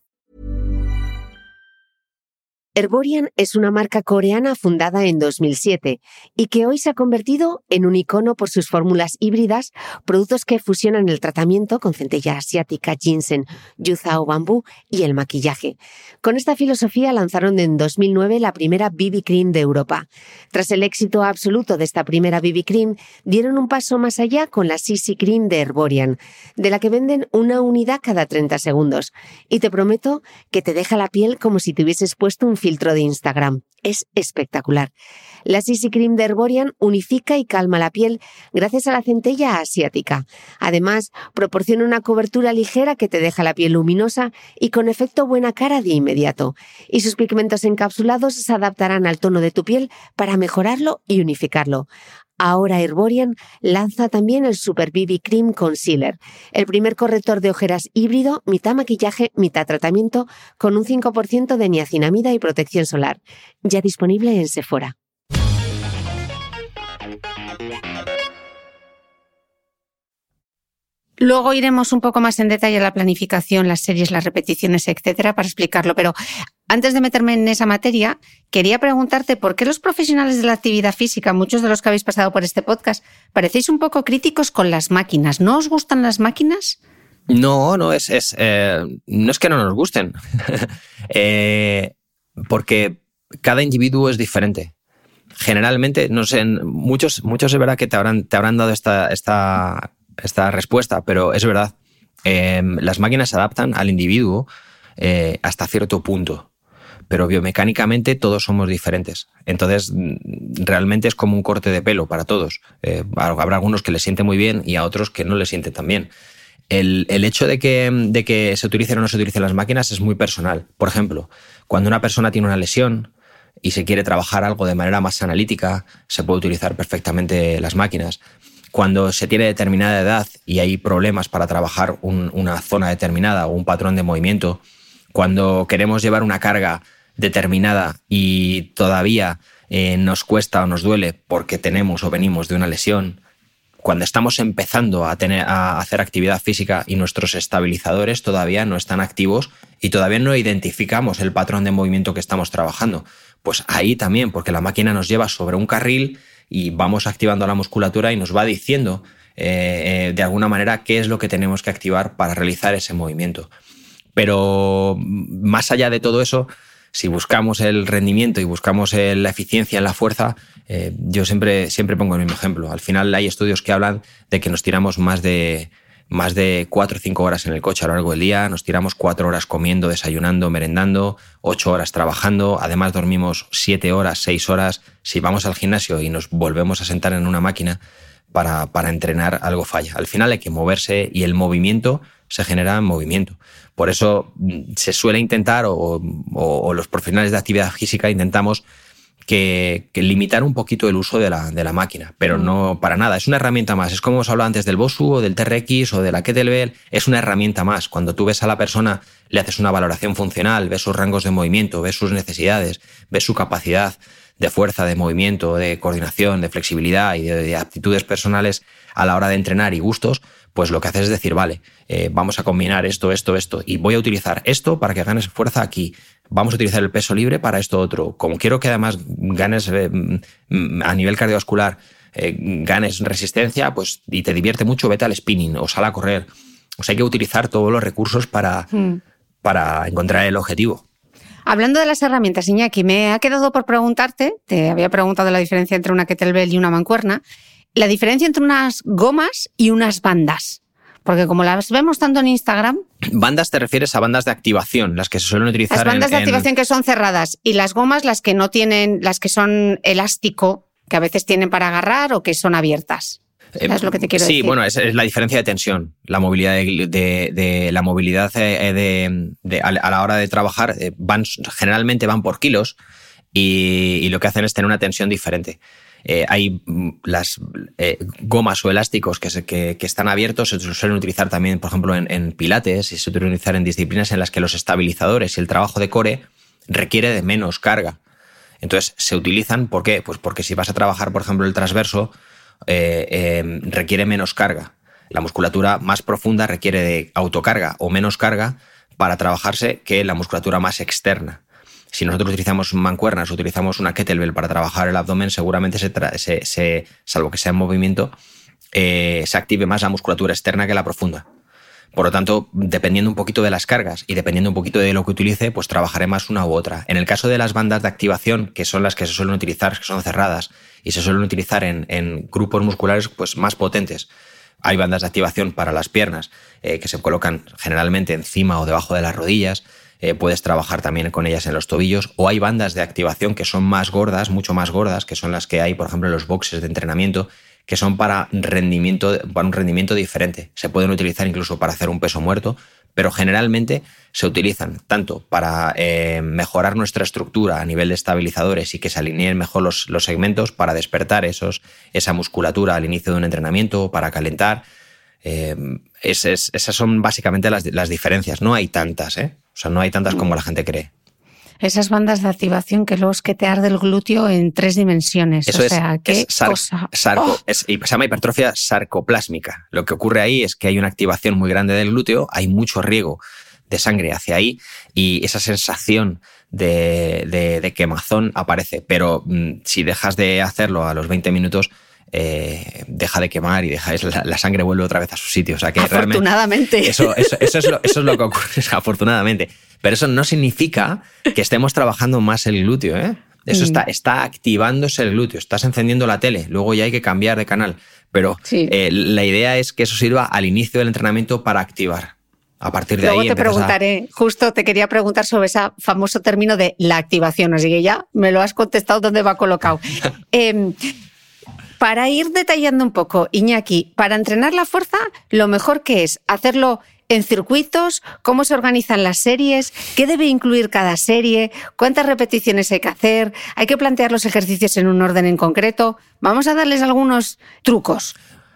Herborian es una marca coreana fundada en dos mil siete y que hoy se ha convertido en un icono por sus fórmulas híbridas, productos que fusionan el tratamiento con centella asiática, ginseng, yuza o bambú y el maquillaje. Con esta filosofía lanzaron en dos mil nueve la primera B B Cream de Europa. Tras el éxito absoluto de esta primera B B Cream, dieron un paso más allá con la C C Cream de Herborian, de la que venden una unidad cada treinta segundos. Y te prometo que te deja la piel como si te hubieses puesto un filtro de Instagram. Es espectacular. La C C Cream de Herborian unifica y calma la piel gracias a la centella asiática. Además, proporciona una cobertura ligera que te deja la piel luminosa y con efecto buena cara de inmediato. Y sus pigmentos encapsulados se adaptarán al tono de tu piel para mejorarlo y unificarlo. Ahora Herborian lanza también el Super B B Cream Concealer, el primer corrector de ojeras híbrido, mitad maquillaje, mitad tratamiento, con un cinco por ciento de niacinamida y protección solar. Ya disponible en Sephora. Luego iremos un poco más en detalle a la planificación, las series, las repeticiones, etcétera, para explicarlo. Pero antes de meterme en esa materia, quería preguntarte por qué los profesionales de la actividad física, muchos de los que habéis pasado por este podcast, parecéis un poco críticos con las máquinas. ¿No os gustan las máquinas? No, no es, es eh, no es que no nos gusten, eh, porque cada individuo es diferente. Generalmente, no sé, muchos, muchos es verdad que te habrán, te habrán dado esta, esta, esta respuesta, pero es verdad. Eh, las máquinas se adaptan al individuo eh, hasta cierto punto, pero biomecánicamente todos somos diferentes. Entonces, realmente es como un corte de pelo para todos. Eh, habrá algunos que les siente muy bien y a otros que no les siente tan bien. El, el hecho de que, de que se utilicen o no se utilicen las máquinas es muy personal. Por ejemplo, cuando una persona tiene una lesión y se quiere trabajar algo de manera más analítica, se puede utilizar perfectamente las máquinas. Cuando se tiene determinada edad y hay problemas para trabajar un, una zona determinada o un patrón de movimiento, cuando queremos llevar una carga determinada y todavía eh, nos cuesta o nos duele porque tenemos o venimos de una lesión, cuando estamos empezando a, tener, a hacer actividad física y nuestros estabilizadores todavía no están activos y todavía no identificamos el patrón de movimiento que estamos trabajando, pues ahí también, porque la máquina nos lleva sobre un carril y vamos activando la musculatura y nos va diciendo eh, eh, de alguna manera qué es lo que tenemos que activar para realizar ese movimiento. Pero más allá de todo eso, si buscamos el rendimiento y buscamos el, la eficiencia en la fuerza, eh, yo siempre, siempre pongo el mismo ejemplo. Al final hay estudios que hablan de que nos tiramos más de, más de cuatro o cinco horas en el coche a lo largo del día, nos tiramos cuatro horas comiendo, desayunando, merendando, ocho horas trabajando, además dormimos siete horas, seis horas. Si vamos al gimnasio y nos volvemos a sentar en una máquina para, para entrenar, algo falla. Al final hay que moverse y el movimiento se genera en movimiento. Por eso se suele intentar, o, o, o los profesionales de actividad física intentamos que, que limitar un poquito el uso de la, de la máquina, pero mm. no para nada. Es una herramienta más. Es como os hablaba antes del Bosu o del T R X o de la Kettlebell. Es una herramienta más. Cuando tú ves a la persona, le haces una valoración funcional, ves sus rangos de movimiento, ves sus necesidades, ves su capacidad de fuerza, de movimiento, de coordinación, de flexibilidad y de, de aptitudes personales a la hora de entrenar y gustos, pues lo que haces es decir, vale, eh, vamos a combinar esto, esto, esto, y voy a utilizar esto para que ganes fuerza aquí. Vamos a utilizar el peso libre para esto otro. Como quiero que además ganes eh, a nivel cardiovascular, eh, ganes resistencia, pues y te divierte mucho, vete al spinning o sal a correr. O sea, hay que utilizar todos los recursos para, mm. para encontrar el objetivo. Hablando de las herramientas, Iñaki, me ha quedado por preguntarte, te había preguntado la diferencia entre una kettlebell y una mancuerna, la diferencia entre unas gomas y unas bandas. Porque como las vemos tanto en Instagram... Bandas te refieres a bandas de activación, las que se suelen utilizar en... Las bandas en, de activación en... que son cerradas y las gomas las que no tienen, las que son elástico, que a veces tienen para agarrar o que son abiertas. ¿Sabes lo que te quiero sí, decir? Sí, bueno, es, es la diferencia de tensión. La movilidad de, de, de la movilidad de, de, de, a la hora de trabajar van generalmente van por kilos y, y lo que hacen es tener una tensión diferente. Eh, hay las eh, gomas o elásticos que, se, que, que están abiertos, se suelen utilizar también, por ejemplo, en, en pilates y se suelen utilizar en disciplinas en las que los estabilizadores y el trabajo de core requiere de menos carga. Entonces, se utilizan, ¿por qué? Pues porque si vas a trabajar, por ejemplo, el transverso, eh, eh, requiere menos carga. La musculatura más profunda requiere de autocarga o menos carga para trabajarse que la musculatura más externa. Si nosotros utilizamos mancuernas o utilizamos una kettlebell para trabajar el abdomen, seguramente, se tra- se, se, salvo que sea en movimiento, eh, se active más la musculatura externa que la profunda. Por lo tanto, dependiendo un poquito de las cargas y dependiendo un poquito de lo que utilice, pues trabajaré más una u otra. En el caso de las bandas de activación, que son las que se suelen utilizar, que son cerradas y se suelen utilizar en, en grupos musculares pues más potentes, hay bandas de activación para las piernas eh, que se colocan generalmente encima o debajo de las rodillas. eh, puedes trabajar también con ellas en los tobillos, o hay bandas de activación que son más gordas, mucho más gordas, que son las que hay, por ejemplo, en los boxes de entrenamiento, que son para, rendimiento, para un rendimiento diferente. Se pueden utilizar incluso para hacer un peso muerto, pero generalmente se utilizan tanto para eh, mejorar nuestra estructura a nivel de estabilizadores y que se alineen mejor los, los segmentos, para despertar esos, esa musculatura al inicio de un entrenamiento, para calentar. Eh, es, es, esas son básicamente las, las diferencias. No hay tantas, ¿eh? O sea, no hay tantas como la gente cree. Esas bandas de activación que luego es que te arde el glúteo en tres dimensiones. Eso o es, sea, qué es sar, cosa. Sarco, ¡Oh! es, se llama hipertrofia sarcoplásmica. Lo que ocurre ahí es que hay una activación muy grande del glúteo, hay mucho riego de sangre hacia ahí y esa sensación de, de, de quemazón aparece. Pero mmm, si dejas de hacerlo a los veinte minutos, eh, deja de quemar y deja, la, la sangre vuelve otra vez a su sitio. O sea que afortunadamente. Eso, eso, eso, es lo, eso es lo que ocurre, afortunadamente. Pero eso no significa que estemos trabajando más el glúteo, ¿eh? Eso mm. está, está activándose el glúteo, estás encendiendo la tele, luego ya hay que cambiar de canal. Pero sí. eh, la idea es que eso sirva al inicio del entrenamiento para activar. A partir de luego ahí te preguntaré, a... justo te quería preguntar sobre ese famoso término de la activación, así que ya me lo has contestado dónde va colocado. eh, para ir detallando un poco, Iñaki, para entrenar la fuerza, lo mejor que es hacerlo en circuitos, cómo se organizan las series, qué debe incluir cada serie, cuántas repeticiones hay que hacer, hay que plantear los ejercicios en un orden en concreto. Vamos a darles algunos trucos.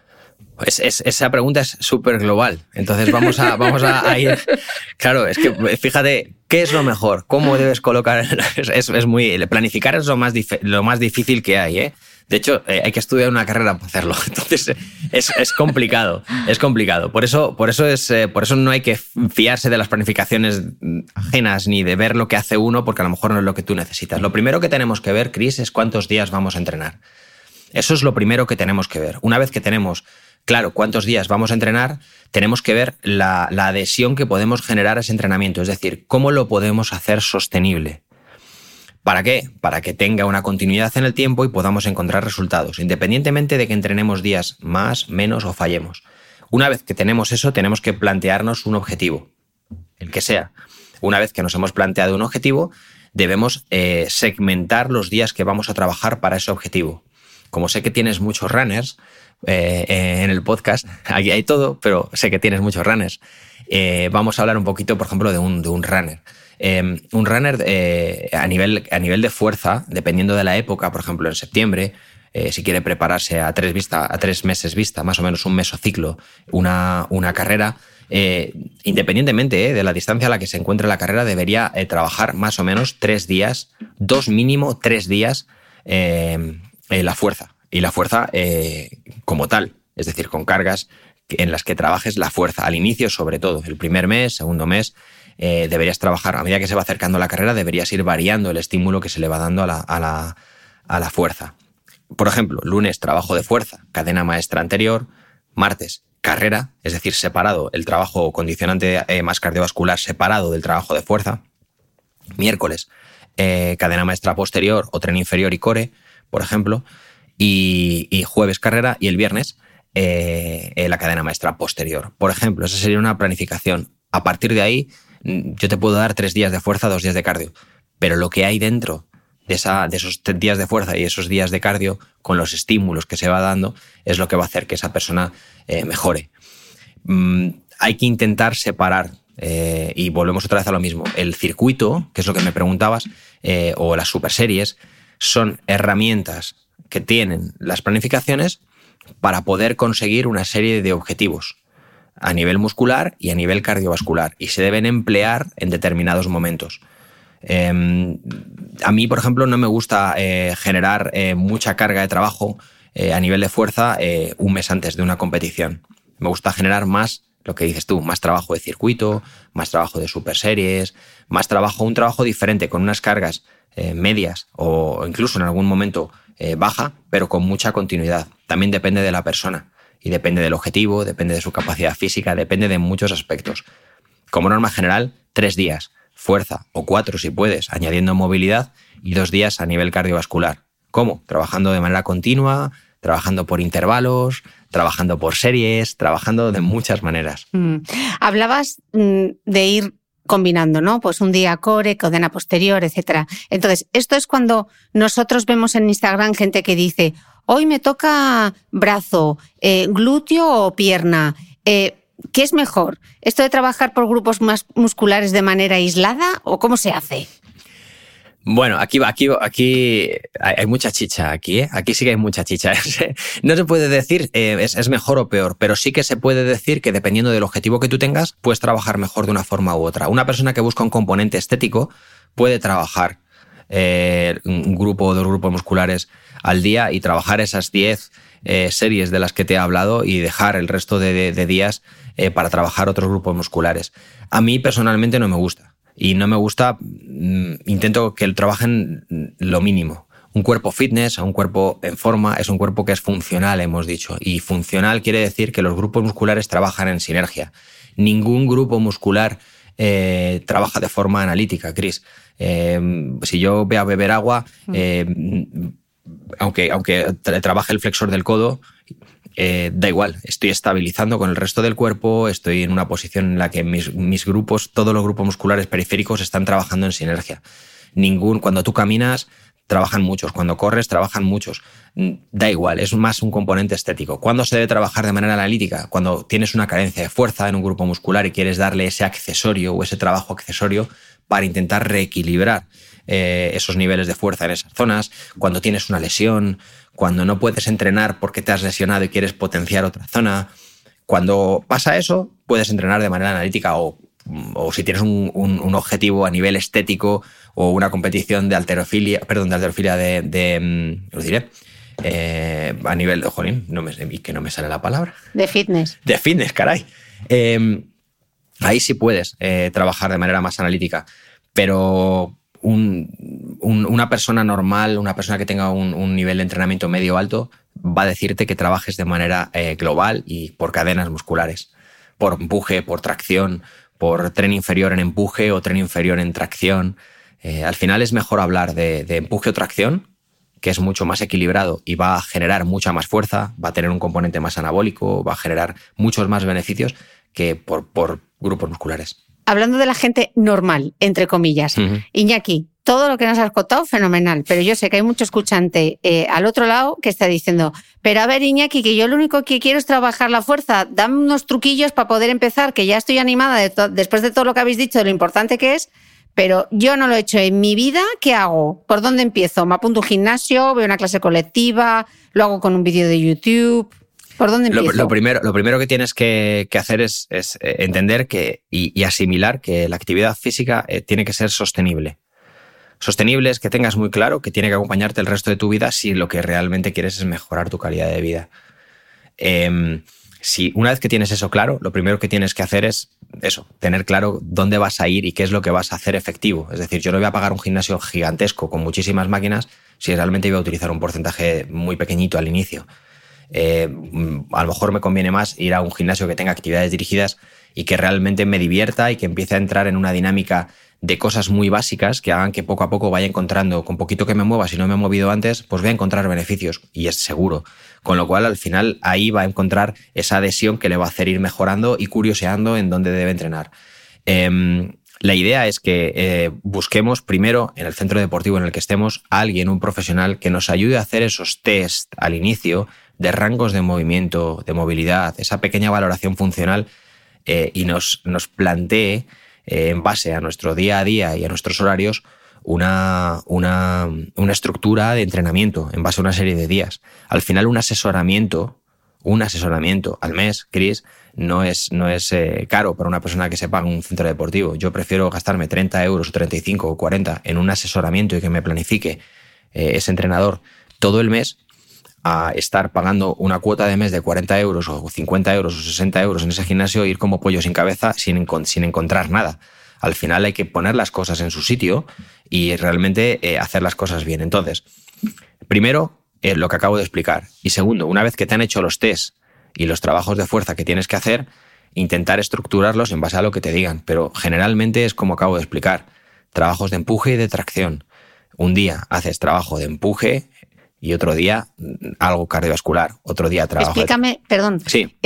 Es, es, esa pregunta es súper global, entonces vamos a, vamos a, a ir... Claro, es que fíjate, ¿qué es lo mejor? ¿Cómo debes colocar? Es, es muy... Planificar es lo más, dif, lo más difícil que hay, ¿eh? De hecho, eh, hay que estudiar una carrera para hacerlo. Entonces, es, es complicado. Es complicado. Por eso, por eso es, eh, por eso no hay que fiarse de las planificaciones ajenas ni de ver lo que hace uno, porque a lo mejor no es lo que tú necesitas. Lo primero que tenemos que ver, Chris, es cuántos días vamos a entrenar. Eso es lo primero que tenemos que ver. Una vez que tenemos claro cuántos días vamos a entrenar, tenemos que ver la, la adhesión que podemos generar a ese entrenamiento. Es decir, cómo lo podemos hacer sostenible. ¿Para qué? Para que tenga una continuidad en el tiempo y podamos encontrar resultados, independientemente de que entrenemos días más, menos o fallemos. Una vez que tenemos eso, tenemos que plantearnos un objetivo, el que sea. Una vez que nos hemos planteado un objetivo, debemos eh, segmentar los días que vamos a trabajar para ese objetivo. Como sé que tienes muchos runners eh, eh, en el podcast, aquí hay todo, pero sé que tienes muchos runners, eh, vamos a hablar un poquito, por ejemplo, de un, de un runner. Eh, un runner eh, a, nivel, a nivel de fuerza, dependiendo de la época, por ejemplo en septiembre, eh, si quiere prepararse a tres, vista, a tres meses vista, más o menos un mesociclo, una, una carrera, eh, independientemente eh, de la distancia a la que se encuentre la carrera, debería eh, trabajar más o menos tres días, dos mínimo tres días eh, eh, la fuerza. Y la fuerza eh, como tal, es decir, con cargas en las que trabajes la fuerza, al inicio sobre todo, el primer mes, segundo mes, Eh, deberías trabajar, a medida que se va acercando la carrera, deberías ir variando el estímulo que se le va dando a la, a la, a la fuerza. Por ejemplo, lunes, trabajo de fuerza, cadena maestra anterior, martes, carrera, es decir, separado el trabajo condicionante eh, más cardiovascular, separado del trabajo de fuerza, miércoles, eh, cadena maestra posterior o tren inferior y core, por ejemplo, y, y jueves carrera y el viernes eh, eh, la cadena maestra posterior. Por ejemplo, esa sería una planificación. A partir de ahí, yo te puedo dar tres días de fuerza, dos días de cardio, pero lo que hay dentro de, esa, de esos días de fuerza y esos días de cardio, con los estímulos que se va dando, es lo que va a hacer que esa persona eh, mejore. Mm, hay que intentar separar, eh, y volvemos otra vez a lo mismo, el circuito, que es lo que me preguntabas, eh, o las superseries, son herramientas que tienen las planificaciones para poder conseguir una serie de objetivos a nivel muscular y a nivel cardiovascular, y se deben emplear en determinados momentos. Eh, a mí, por ejemplo, no me gusta eh, generar eh, mucha carga de trabajo eh, a nivel de fuerza eh, un mes antes de una competición. Me gusta generar más, lo que dices tú, más trabajo de circuito, más trabajo de superseries, más trabajo, un trabajo diferente, con unas cargas eh, medias o incluso en algún momento eh, baja, pero con mucha continuidad. También depende de la persona. Y depende del objetivo, depende de su capacidad física, depende de muchos aspectos. Como norma general, tres días, fuerza, o cuatro si puedes, añadiendo movilidad, y dos días a nivel cardiovascular. ¿Cómo? Trabajando de manera continua, trabajando por intervalos, trabajando por series, trabajando de muchas maneras. Mm. Hablabas mm, de ir combinando, ¿no? Pues un día core, cadena posterior, etcétera. Entonces, esto es cuando nosotros vemos en Instagram gente que dice, hoy me toca brazo, eh, glúteo o pierna. Eh, ¿Qué es mejor? ¿Esto de trabajar por grupos más musculares de manera aislada o cómo se hace? Bueno, aquí aquí aquí hay mucha chicha aquí, ¿eh? Aquí sí que hay mucha chicha. No se puede decir eh, es, es mejor o peor, pero sí que se puede decir que dependiendo del objetivo que tú tengas, puedes trabajar mejor de una forma u otra. Una persona que busca un componente estético puede trabajar eh, un grupo o dos grupos musculares al día y trabajar esas diez eh, series de las que te he hablado y dejar el resto de, de, de días eh, para trabajar otros grupos musculares. A mí personalmente no me gusta. Y no me gusta, intento que trabajen lo mínimo. Un cuerpo fitness, un cuerpo en forma, es un cuerpo que es funcional, hemos dicho. Y funcional quiere decir que los grupos musculares trabajan en sinergia. Ningún grupo muscular eh, trabaja de forma analítica, Chris. Eh, si yo voy a beber agua, eh, aunque, aunque trabaje el flexor del codo, Eh, da igual, estoy estabilizando con el resto del cuerpo, estoy en una posición en la que mis, mis grupos, todos los grupos musculares periféricos están trabajando en sinergia. Ningún, cuando tú caminas, trabajan muchos, cuando corres, trabajan muchos. Da igual, es más un componente estético. ¿Cuándo se debe trabajar de manera analítica? Cuando tienes una carencia de fuerza en un grupo muscular y quieres darle ese accesorio o ese trabajo accesorio para intentar reequilibrar eh, esos niveles de fuerza en esas zonas, cuando tienes una lesión, cuando no puedes entrenar porque te has lesionado y quieres potenciar otra zona. Cuando pasa eso, puedes entrenar de manera analítica o, o si tienes un, un, un objetivo a nivel estético o una competición de halterofilia, perdón, de halterofilia de, de os diré, eh, a nivel, jolín, no me, que no me sale la palabra. De fitness. De fitness, caray. Eh, ahí sí puedes eh, trabajar de manera más analítica, pero Un, un, una persona normal, una persona que tenga un, un nivel de entrenamiento medio alto, va a decirte que trabajes de manera eh, global y por cadenas musculares, por empuje, por tracción, por tren inferior en empuje o tren inferior en tracción. Eh, al final es mejor hablar de, de empuje o tracción, que es mucho más equilibrado y va a generar mucha más fuerza, va a tener un componente más anabólico, va a generar muchos más beneficios que por, por grupos musculares. Hablando de la gente normal, entre comillas, uh-huh. Iñaki, todo lo que nos has contado, fenomenal, pero yo sé que hay mucho escuchante eh, al otro lado que está diciendo, pero a ver, Iñaki, que yo lo único que quiero es trabajar la fuerza, dame unos truquillos para poder empezar, que ya estoy animada de to- después de todo lo que habéis dicho, de lo importante que es, pero yo no lo he hecho en mi vida, ¿qué hago? ¿Por dónde empiezo? ¿Me apunto a un gimnasio? ¿Veo una clase colectiva? ¿Lo hago con un vídeo de YouTube? ¿Por dónde empiezo? Lo, lo, primero, lo primero que tienes que, que hacer es, es entender que, y, y asimilar que la actividad física eh, tiene que ser sostenible. Sostenible es que tengas muy claro que tiene que acompañarte el resto de tu vida si lo que realmente quieres es mejorar tu calidad de vida. Eh, si una vez que tienes eso claro, lo primero que tienes que hacer es eso, tener claro dónde vas a ir y qué es lo que vas a hacer efectivo. Es decir, yo no voy a pagar un gimnasio gigantesco con muchísimas máquinas si realmente voy a utilizar un porcentaje muy pequeñito al inicio. Eh, a lo mejor me conviene más ir a un gimnasio que tenga actividades dirigidas y que realmente me divierta y que empiece a entrar en una dinámica de cosas muy básicas que hagan que poco a poco vaya encontrando, con poquito que me mueva, si no me he movido antes, pues voy a encontrar beneficios y es seguro. Con lo cual, al final, ahí va a encontrar esa adhesión que le va a hacer ir mejorando y curioseando en dónde debe entrenar. Eh, la idea es que eh, busquemos primero, en el centro deportivo en el que estemos, a alguien, un profesional, que nos ayude a hacer esos test al inicio de rangos de movimiento, de movilidad, esa pequeña valoración funcional eh, y nos, nos plantee eh, en base a nuestro día a día y a nuestros horarios una, una, una estructura de entrenamiento en base a una serie de días. Al final un asesoramiento, un asesoramiento al mes, Chris, no es, no es eh, caro para una persona que se paga un centro deportivo. Yo prefiero gastarme treinta euros o treinta y cinco o cuarenta en un asesoramiento y que me planifique eh, ese entrenador todo el mes a estar pagando una cuota de mes de cuarenta euros o cincuenta euros o sesenta euros en ese gimnasio e ir como pollo sin cabeza sin, sin encontrar nada. Al final hay que poner las cosas en su sitio y realmente eh, hacer las cosas bien. Entonces, primero, eh, lo que acabo de explicar. Y segundo, una vez que te han hecho los test y los trabajos de fuerza que tienes que hacer, intentar estructurarlos en base a lo que te digan. Pero generalmente es como acabo de explicar. Trabajos de empuje y de tracción. Un día haces trabajo de empuje y otro día algo cardiovascular, otro día trabajo... Explícame, de... perdón. Sí. Eh,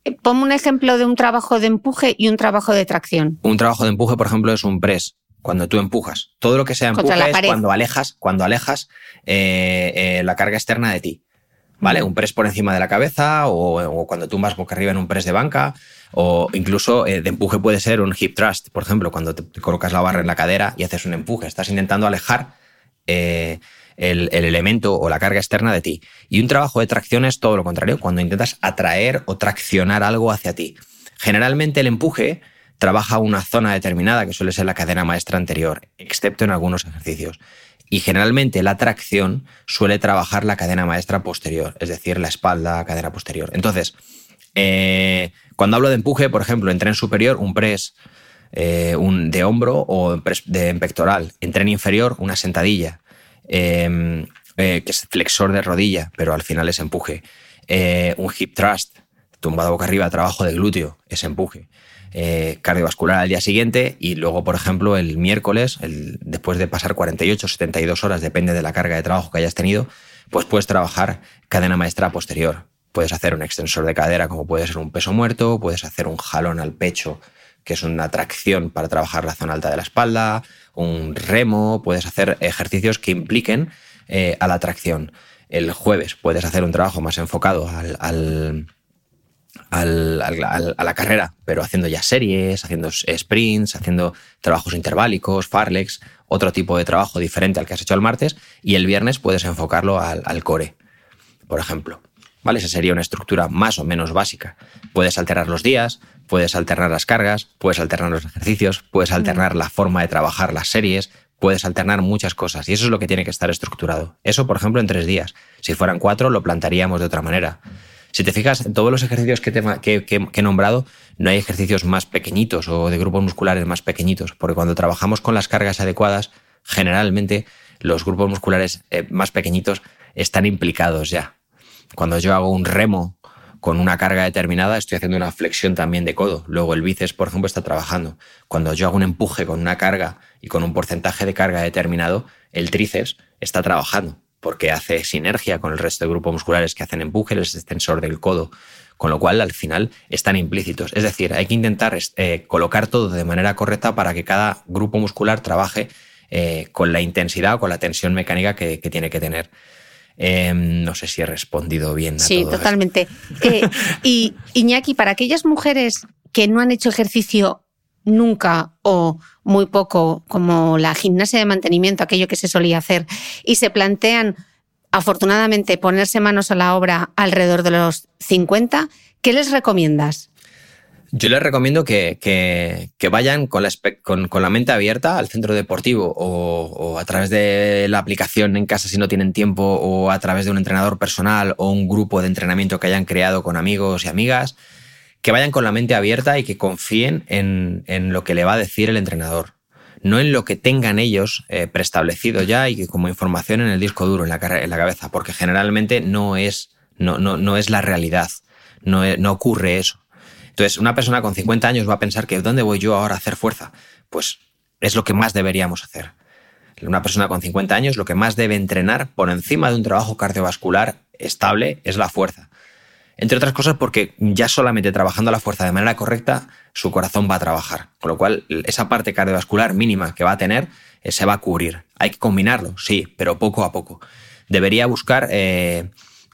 Ponme un ejemplo de un trabajo de empuje y un trabajo de tracción. Un trabajo de empuje, por ejemplo, es un press. Cuando tú empujas. Todo lo que sea empuje es cuando alejas, cuando alejas eh, eh, la carga externa de ti. ¿Vale? Un press por encima de la cabeza o, o cuando tumbas boca arriba en un press de banca o incluso eh, de empuje puede ser un hip thrust, por ejemplo, cuando te, te colocas la barra en la cadera y haces un empuje. Estás intentando alejar eh, el, el elemento o la carga externa de ti. Y un trabajo de tracción es todo lo contrario, cuando intentas atraer o traccionar algo hacia ti. Generalmente el empuje trabaja una zona determinada que suele ser la cadena maestra anterior, excepto en algunos ejercicios. Y generalmente la tracción suele trabajar la cadena maestra posterior, es decir, la espalda, cadera posterior. Entonces, eh, cuando hablo de empuje, por ejemplo, en tren superior, un press eh, un de hombro o en, press de, en pectoral. En tren inferior, una sentadilla, eh, eh, que es flexor de rodilla, pero al final es empuje. Eh, un hip thrust, tumbado boca arriba, trabajo de glúteo, es empuje. Eh, cardiovascular al día siguiente y luego, por ejemplo, el miércoles, el, después de pasar cuarenta y ocho, setenta y dos horas, depende de la carga de trabajo que hayas tenido, pues puedes trabajar cadena maestra posterior. Puedes hacer un extensor de cadera como puede ser un peso muerto, puedes hacer un jalón al pecho, que es una tracción para trabajar la zona alta de la espalda, un remo, puedes hacer ejercicios que impliquen eh, a la tracción. El jueves puedes hacer un trabajo más enfocado al... al Al, al, a la carrera, pero haciendo ya series, haciendo sprints, haciendo trabajos interválicos, farlex, otro tipo de trabajo diferente al que has hecho el martes, y el viernes puedes enfocarlo al, al core, por ejemplo. ¿Vale? Esa sería una estructura más o menos básica. Puedes alternar los días, puedes alternar las cargas, puedes alternar los ejercicios, puedes alternar la forma de trabajar las series, puedes alternar muchas cosas, y eso es lo que tiene que estar estructurado. Eso, por ejemplo, en tres días. Si fueran cuatro, lo plantearíamos de otra manera. Si te fijas, en todos los ejercicios que, te, que, que, que he nombrado, no hay ejercicios más pequeñitos o de grupos musculares más pequeñitos, porque cuando trabajamos con las cargas adecuadas, generalmente los grupos musculares eh, más pequeñitos están implicados ya. Cuando yo hago un remo con una carga determinada, estoy haciendo una flexión también de codo. Luego el bíceps, por ejemplo, está trabajando. Cuando yo hago un empuje con una carga y con un porcentaje de carga determinado, el tríceps está trabajando, porque hace sinergia con el resto de grupos musculares que hacen empuje, el extensor del codo, con lo cual al final están implícitos. Es decir, hay que intentar eh, colocar todo de manera correcta para que cada grupo muscular trabaje eh, con la intensidad o con la tensión mecánica que, que tiene que tener. Eh, no sé si he respondido bien a sí, todo totalmente. Eh, y Iñaki, para aquellas mujeres que no han hecho ejercicio nunca o muy poco, como la gimnasia de mantenimiento, aquello que se solía hacer, y se plantean, afortunadamente, ponerse manos a la obra alrededor de los cincuenta, ¿qué les recomiendas? Yo les recomiendo que, que, que vayan con la, con, con la mente abierta al centro deportivo o, o a través de la aplicación en casa si no tienen tiempo, o a través de un entrenador personal o un grupo de entrenamiento que hayan creado con amigos y amigas, que vayan con la mente abierta y que confíen en, en lo que le va a decir el entrenador, no en lo que tengan ellos eh, preestablecido ya y que como información en el disco duro, en la, en la cabeza, porque generalmente no es, no, no, no es la realidad, no, es, no ocurre eso. Entonces, una persona con cincuenta años va a pensar que ¿dónde voy yo ahora a hacer fuerza? Pues es lo que más deberíamos hacer. Una persona con cincuenta años lo que más debe entrenar por encima de un trabajo cardiovascular estable es la fuerza. Entre otras cosas porque ya solamente trabajando la fuerza de manera correcta, su corazón va a trabajar. Con lo cual, esa parte cardiovascular mínima que va a tener eh, se va a cubrir. Hay que combinarlo, sí, pero poco a poco. Debería buscar eh,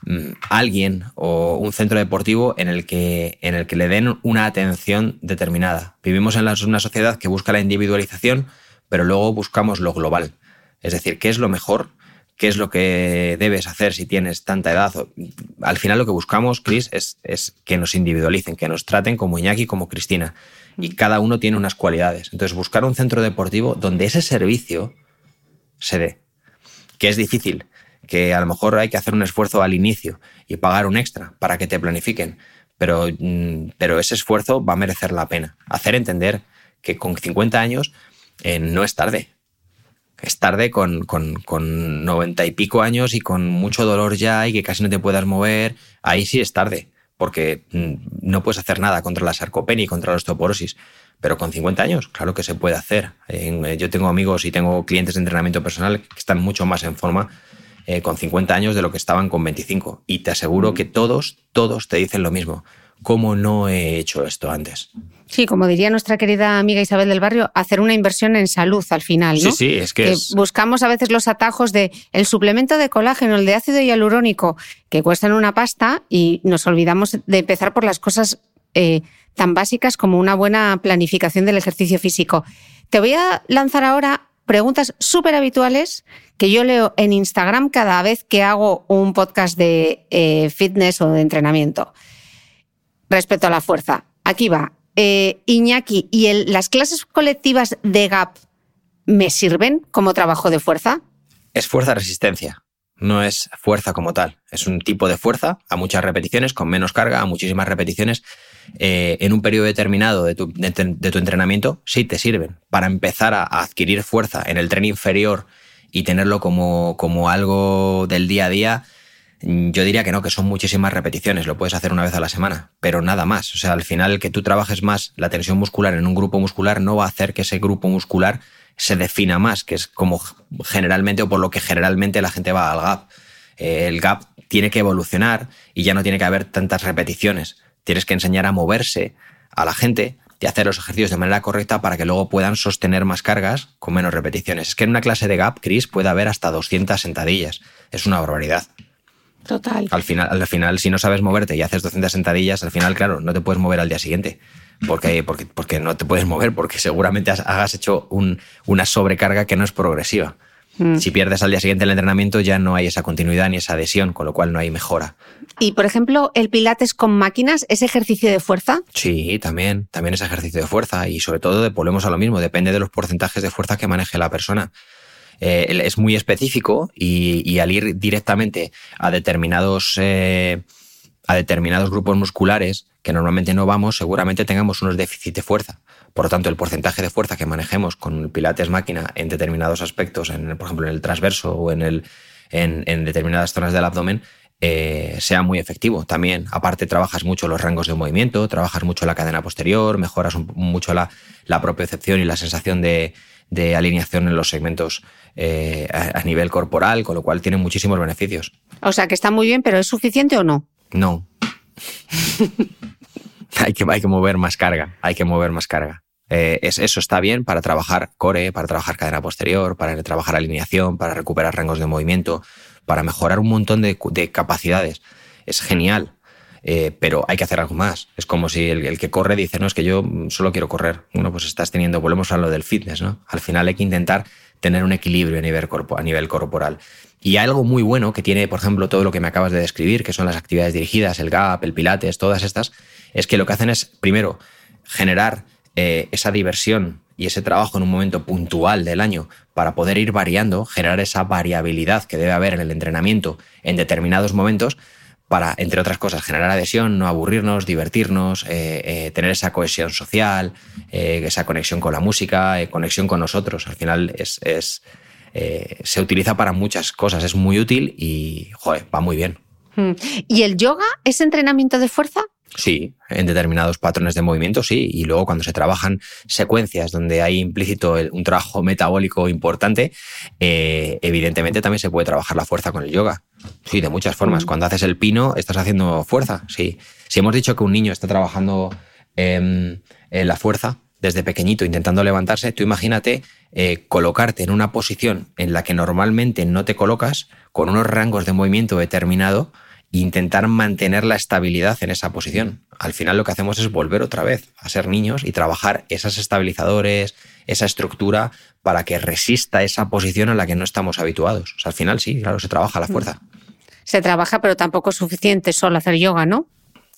alguien o un centro deportivo en el, que, en el que le den una atención determinada. Vivimos en la, una sociedad que busca la individualización, pero luego buscamos lo global. Es decir, ¿qué es lo mejor? ¿Qué es lo que debes hacer si tienes tanta edad? Al final lo que buscamos, Cris, es, es que nos individualicen, que nos traten como Iñaki, como Cristina. Y cada uno tiene unas cualidades. Entonces, buscar un centro deportivo donde ese servicio se dé. Que es difícil, que a lo mejor hay que hacer un esfuerzo al inicio y pagar un extra para que te planifiquen. Pero, pero ese esfuerzo va a merecer la pena. Hacer entender que con cincuenta años eh, no es tarde. Es tarde con, con, con noventa y pico años y con mucho dolor ya y que casi no te puedas mover. Ahí sí es tarde, porque no puedes hacer nada contra la sarcopenia y contra la osteoporosis. Pero con cincuenta años, claro que se puede hacer. Yo tengo amigos y tengo clientes de entrenamiento personal que están mucho más en forma eh, con cincuenta años de lo que estaban con veinticinco. Y te aseguro que todos, todos te dicen lo mismo. ¿cómo no he hecho esto antes? Sí, como diría nuestra querida amiga Isabel del Barrio, hacer una inversión en salud al final, ¿no? Sí, sí, es que, que es... buscamos a veces los atajos de el suplemento de colágeno, el de ácido hialurónico, que cuestan una pasta y nos olvidamos de empezar por las cosas eh, tan básicas como una buena planificación del ejercicio físico. Te voy a lanzar ahora preguntas súper habituales que yo leo en Instagram cada vez que hago un podcast de eh, fitness o de entrenamiento. Respecto a la fuerza, aquí va. Eh, Iñaki, ¿y el, las clases colectivas de Gap me sirven como trabajo de fuerza? Es fuerza-resistencia, no es fuerza como tal. Es un tipo de fuerza a muchas repeticiones, con menos carga, a muchísimas repeticiones. Eh, en un periodo determinado de tu, de, de tu entrenamiento, sí te sirven para empezar a, a adquirir fuerza en el tren inferior y tenerlo como, como algo del día a día. Yo diría que no, que son muchísimas repeticiones, lo puedes hacer una vez a la semana, pero nada más. O sea, al final que tú trabajes más la tensión muscular en un grupo muscular no va a hacer que ese grupo muscular se defina más, que es como generalmente o por lo que generalmente la gente va al Gap. Eh, el Gap tiene que evolucionar y ya no tiene que haber tantas repeticiones. Tienes que enseñar a moverse a la gente y hacer los ejercicios de manera correcta para que luego puedan sostener más cargas con menos repeticiones. Es que en una clase de Gap, Chris, puede haber hasta doscientas sentadillas. Es una barbaridad. Total. Al final, al final, si no sabes moverte y haces doscientas sentadillas, al final, claro, no te puedes mover al día siguiente. Porque, porque, porque no te puedes mover, porque seguramente has, hagas hecho un, una sobrecarga que no es progresiva. Mm. Si pierdes al día siguiente el entrenamiento, ya no hay esa continuidad ni esa adhesión, con lo cual no hay mejora. Y, por ejemplo, ¿el Pilates con máquinas es ejercicio de fuerza? Sí, también. También es ejercicio de fuerza. Y sobre todo, volvemos a lo mismo, depende de los porcentajes de fuerza que maneje la persona. Eh, es muy específico y, y al ir directamente a determinados, eh, a determinados grupos musculares que normalmente no vamos, seguramente tengamos unos déficits de fuerza. Por lo tanto, el porcentaje de fuerza que manejemos con el Pilates máquina en determinados aspectos, en, por ejemplo en el transverso o en, el, en, en determinadas zonas del abdomen, eh, sea muy efectivo. También, aparte, trabajas mucho los rangos de movimiento, trabajas mucho la cadena posterior, mejoras un, mucho la, la propiocepción y la sensación de, de alineación en los segmentos eh, a, a nivel corporal, con lo cual tiene muchísimos beneficios. O sea, que está muy bien, pero ¿es suficiente o no? No. hay, que, hay que mover más carga, hay que mover más carga. Eh, es, eso está bien para trabajar core, para trabajar cadena posterior, para trabajar alineación, para recuperar rangos de movimiento, para mejorar un montón de, de capacidades. Es genial, eh, pero hay que hacer algo más. Es como si el, el que corre dice, no, es que yo solo quiero correr. Bueno, pues estás teniendo, volvemos a lo del fitness, ¿no? Al final hay que intentar tener un equilibrio a nivel, corpo, a nivel corporal. Y hay algo muy bueno que tiene, por ejemplo, todo lo que me acabas de describir, que son las actividades dirigidas, el Gap, el Pilates, todas estas, es que lo que hacen es, primero, generar eh, esa diversión y ese trabajo en un momento puntual del año para poder ir variando, generar esa variabilidad que debe haber en el entrenamiento en determinados momentos para, entre otras cosas, generar adhesión, no aburrirnos, divertirnos, eh, eh, tener esa cohesión social, eh, esa conexión con la música, eh, conexión con nosotros. Al final es, es, eh, se utiliza para muchas cosas, es muy útil y, joder, va muy bien. ¿Y el yoga es entrenamiento de fuerza? Sí, en determinados patrones de movimiento, sí. Y luego cuando se trabajan secuencias donde hay implícito un trabajo metabólico importante, eh, evidentemente también se puede trabajar la fuerza con el yoga. Sí, de muchas formas. Mm. Cuando haces el pino, estás haciendo fuerza, sí. Si hemos dicho que un niño está trabajando eh, en la fuerza desde pequeñito, intentando levantarse, tú imagínate eh, colocarte en una posición en la que normalmente no te colocas, con unos rangos de movimiento determinado, e intentar mantener la estabilidad en esa posición. Al final lo que hacemos es volver otra vez a ser niños y trabajar esos estabilizadores, esa estructura para que resista esa posición a la que no estamos habituados. O sea, al final sí, claro, se trabaja la fuerza. Se trabaja, pero tampoco es suficiente solo hacer yoga, ¿no?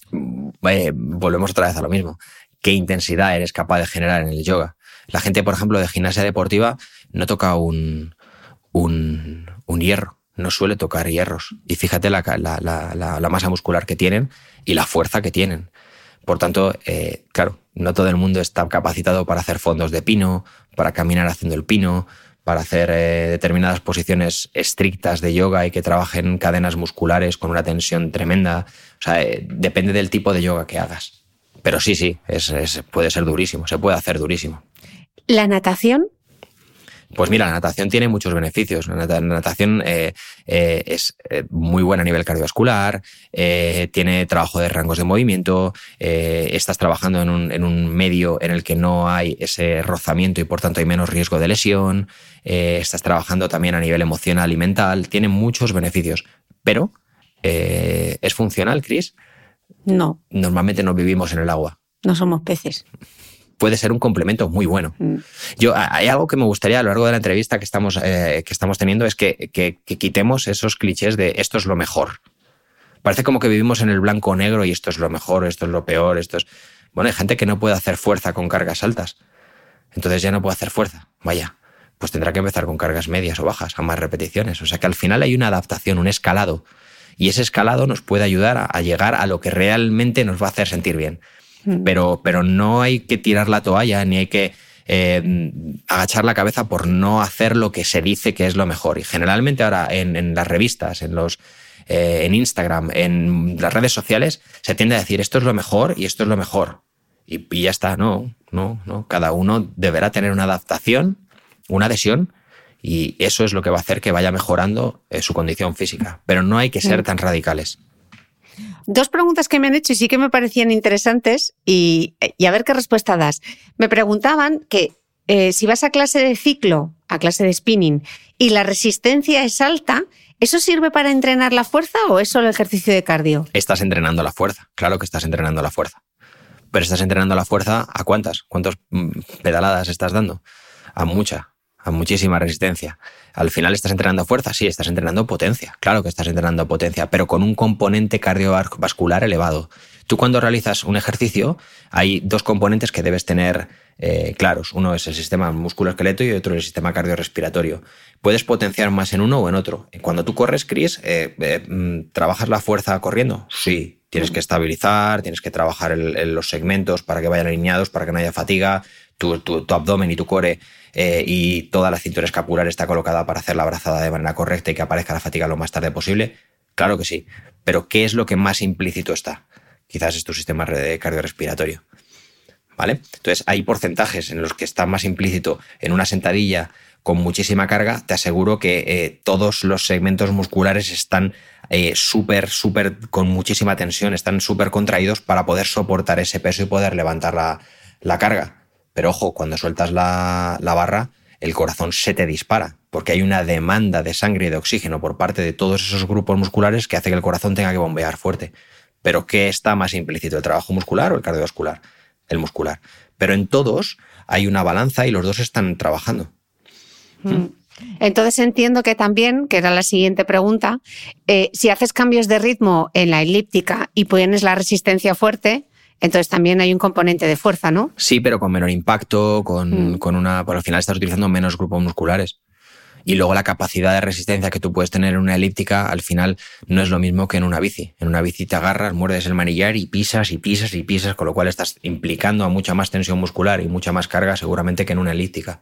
Eh, volvemos otra vez a lo mismo. ¿Qué intensidad eres capaz de generar en el yoga? La gente, por ejemplo, de gimnasia deportiva no toca un, un, un hierro. No suele tocar hierros. Y fíjate la, la, la, la, la masa muscular que tienen y la fuerza que tienen. Por tanto, eh, claro, no todo el mundo está capacitado para hacer fondos de pino, para caminar haciendo el pino, para hacer eh, determinadas posiciones estrictas de yoga y que trabajen cadenas musculares con una tensión tremenda. O sea, eh, depende del tipo de yoga que hagas. Pero sí, sí, es, es, puede ser durísimo, se puede hacer durísimo. ¿La natación? Pues mira, la natación tiene muchos beneficios. La natación eh, eh, es eh, muy buena a nivel cardiovascular, eh, tiene trabajo de rangos de movimiento, eh, estás trabajando en un, en un medio en el que no hay ese rozamiento y por tanto hay menos riesgo de lesión, eh, estás trabajando también a nivel emocional y mental, tiene muchos beneficios. Pero, eh, ¿es funcional, Cris? No. Normalmente no vivimos en el agua. No somos peces. Puede ser un complemento muy bueno. Mm. Yo, hay algo que me gustaría a lo largo de la entrevista que estamos, eh, que estamos teniendo es que, que, que quitemos esos clichés de esto es lo mejor. Parece como que vivimos en el blanco o negro y esto es lo mejor, esto es lo peor, esto es... Bueno, hay gente que no puede hacer fuerza con cargas altas. Entonces ya no puede hacer fuerza. Vaya, pues tendrá que empezar con cargas medias o bajas, a más repeticiones. O sea que al final hay una adaptación, un escalado. Y ese escalado nos puede ayudar a, a llegar a lo que realmente nos va a hacer sentir bien. Pero, pero no hay que tirar la toalla ni hay que eh, agachar la cabeza por no hacer lo que se dice que es lo mejor. Y generalmente ahora en, en las revistas, en, los, eh, en Instagram, en las redes sociales, se tiende a decir esto es lo mejor y esto es lo mejor. Y, y ya está, no, no, no. Cada uno deberá tener una adaptación, una adhesión, y eso es lo que va a hacer que vaya mejorando eh, su condición física. Pero no hay que ser tan radicales. Dos preguntas que me han hecho y sí que me parecían interesantes y, y a ver qué respuesta das. Me preguntaban que eh, si vas a clase de ciclo, a clase de spinning, y la resistencia es alta, ¿eso sirve para entrenar la fuerza o es solo ejercicio de cardio? Estás entrenando la fuerza, claro que estás entrenando la fuerza. Pero estás entrenando la fuerza ¿a cuántas? ¿Cuántas pedaladas estás dando? A mucha. A muchísima resistencia. Al final estás entrenando fuerza, sí, estás entrenando potencia. Claro que estás entrenando potencia, pero con un componente cardiovascular elevado. Tú cuando realizas un ejercicio hay dos componentes que debes tener eh, claros. Uno es el sistema musculoesqueleto y otro el sistema cardiorrespiratorio. Puedes potenciar más en uno o en otro. Cuando tú corres, Cris, eh, eh, ¿trabajas la fuerza corriendo? Sí. Tienes que estabilizar, tienes que trabajar el, el, los segmentos para que vayan alineados, para que no haya fatiga. Tu, tu, tu abdomen y tu core eh, y toda la cintura escapular está colocada para hacer la brazada de manera correcta y que aparezca la fatiga lo más tarde posible. Claro que sí. Pero ¿qué es lo que más implícito está? Quizás es tu sistema cardiorrespiratorio. ¿Vale? Entonces hay porcentajes en los que está más implícito en una sentadilla con muchísima carga. Te aseguro que eh, todos los segmentos musculares están eh, súper, súper con muchísima tensión, están súper contraídos para poder soportar ese peso y poder levantar la, la carga. Pero ojo, cuando sueltas la, la barra, el corazón se te dispara, porque hay una demanda de sangre y de oxígeno por parte de todos esos grupos musculares que hace que el corazón tenga que bombear fuerte. Pero ¿qué está más implícito, el trabajo muscular o el cardiovascular? El muscular. Pero en todos hay una balanza y los dos están trabajando. Mm. Entonces entiendo que también, que era la siguiente pregunta, eh, si haces cambios de ritmo en la elíptica y pones la resistencia fuerte, entonces también hay un componente de fuerza, ¿no? Sí, pero con menor impacto, con, mm. con una... Por al final estás utilizando menos grupos musculares. Y luego la capacidad de resistencia que tú puedes tener en una elíptica, al final no es lo mismo que en una bici. En una bici te agarras, muerdes el manillar y pisas y pisas y pisas, con lo cual estás implicando a mucha más tensión muscular y mucha más carga seguramente que en una elíptica.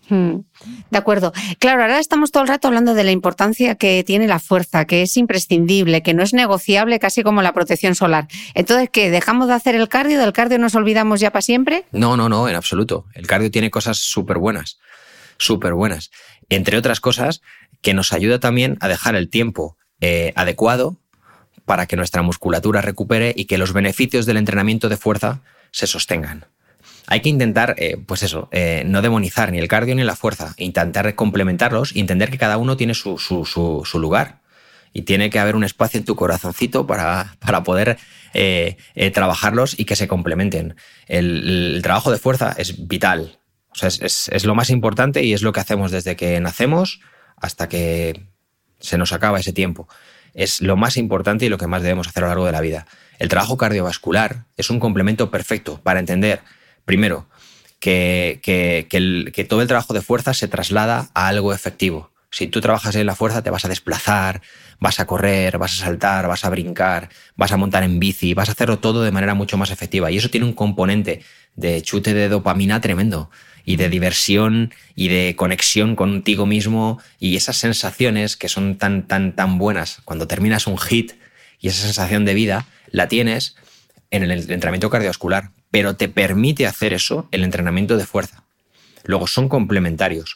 De acuerdo. Claro, ahora estamos todo el rato hablando de la importancia que tiene la fuerza, que es imprescindible, que no es negociable, casi como la protección solar. Entonces, ¿qué? ¿Dejamos de hacer el cardio? ¿Del cardio nos olvidamos ya para siempre? No, no, no, en absoluto. El cardio tiene cosas súper buenas, súper buenas. Entre otras cosas, que nos ayuda también a dejar el tiempo eh, adecuado para que nuestra musculatura recupere y que los beneficios del entrenamiento de fuerza se sostengan. Hay que intentar, eh, pues eso, eh, no demonizar ni el cardio ni la fuerza, intentar complementarlos y entender que cada uno tiene su, su, su, su lugar y tiene que haber un espacio en tu corazoncito para, para poder eh, eh, trabajarlos y que se complementen. El, el trabajo de fuerza es vital, o sea, es, es, es lo más importante y es lo que hacemos desde que nacemos hasta que se nos acaba ese tiempo. Es lo más importante y lo que más debemos hacer a lo largo de la vida. El trabajo cardiovascular es un complemento perfecto para entender, primero, que, que, que, el, que todo el trabajo de fuerza se traslada a algo efectivo. Si tú trabajas en la fuerza te vas a desplazar, vas a correr, vas a saltar, vas a brincar, vas a montar en bici, vas a hacerlo todo de manera mucho más efectiva. Y eso tiene un componente de chute de dopamina tremendo y de diversión y de conexión contigo mismo y esas sensaciones que son tan, tan, tan buenas. Cuando terminas un hit y esa sensación de vida la tienes en el entrenamiento cardiovascular, pero te permite hacer eso el entrenamiento de fuerza. Luego son complementarios.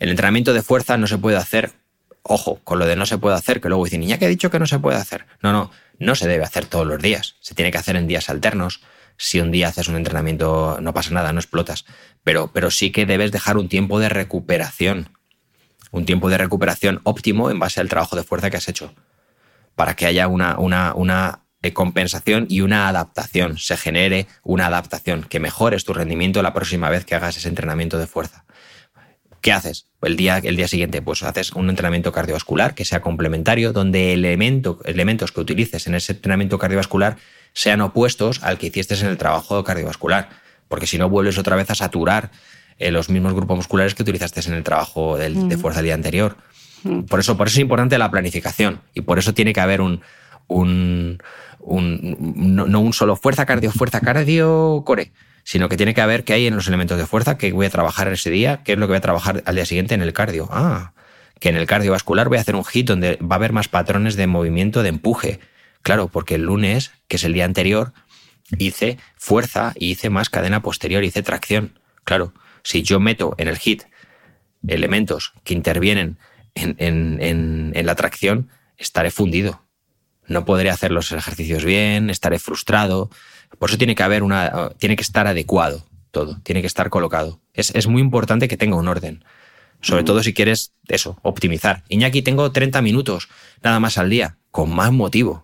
El entrenamiento de fuerza no se puede hacer, ojo, con lo de no se puede hacer, que luego dicen, ya que he dicho que no se puede hacer. No, no, no se debe hacer todos los días. Se tiene que hacer en días alternos. Si un día haces un entrenamiento, no pasa nada, no explotas. Pero, pero sí que debes dejar un tiempo de recuperación. Un tiempo de recuperación óptimo en base al trabajo de fuerza que has hecho. Para que haya una, una, una compensación y una adaptación. Se genere una adaptación. Que mejores tu rendimiento la próxima vez que hagas ese entrenamiento de fuerza. ¿Qué haces? El día, el día siguiente, pues haces un entrenamiento cardiovascular que sea complementario, donde elemento, elementos que utilices en ese entrenamiento cardiovascular sean opuestos al que hiciste en el trabajo cardiovascular. Porque si no, vuelves otra vez a saturar eh, los mismos grupos musculares que utilizaste en el trabajo del, mm. de fuerza del día anterior. Mm. Por eso, por eso es importante la planificación. Y por eso tiene que haber un... un, un no, no un solo fuerza cardio, fuerza cardio, core, sino que tiene que haber qué hay en los elementos de fuerza, qué voy a trabajar ese día, qué es lo que voy a trabajar al día siguiente en el cardio. Ah, que en el cardiovascular voy a hacer un hit donde va a haber más patrones de movimiento de empuje. Claro, porque el lunes, que es el día anterior, hice fuerza y hice más cadena posterior, hice tracción. Claro, si yo meto en el hit elementos que intervienen en, en, en, en la tracción, estaré fundido. No podré hacer los ejercicios bien, estaré frustrado. Por eso tiene que haber una, tiene que estar adecuado todo, tiene que estar colocado. Es, es muy importante que tenga un orden. Sobre mm. todo si quieres eso, optimizar. Iñaki, tengo treinta minutos nada más al día, con más motivo.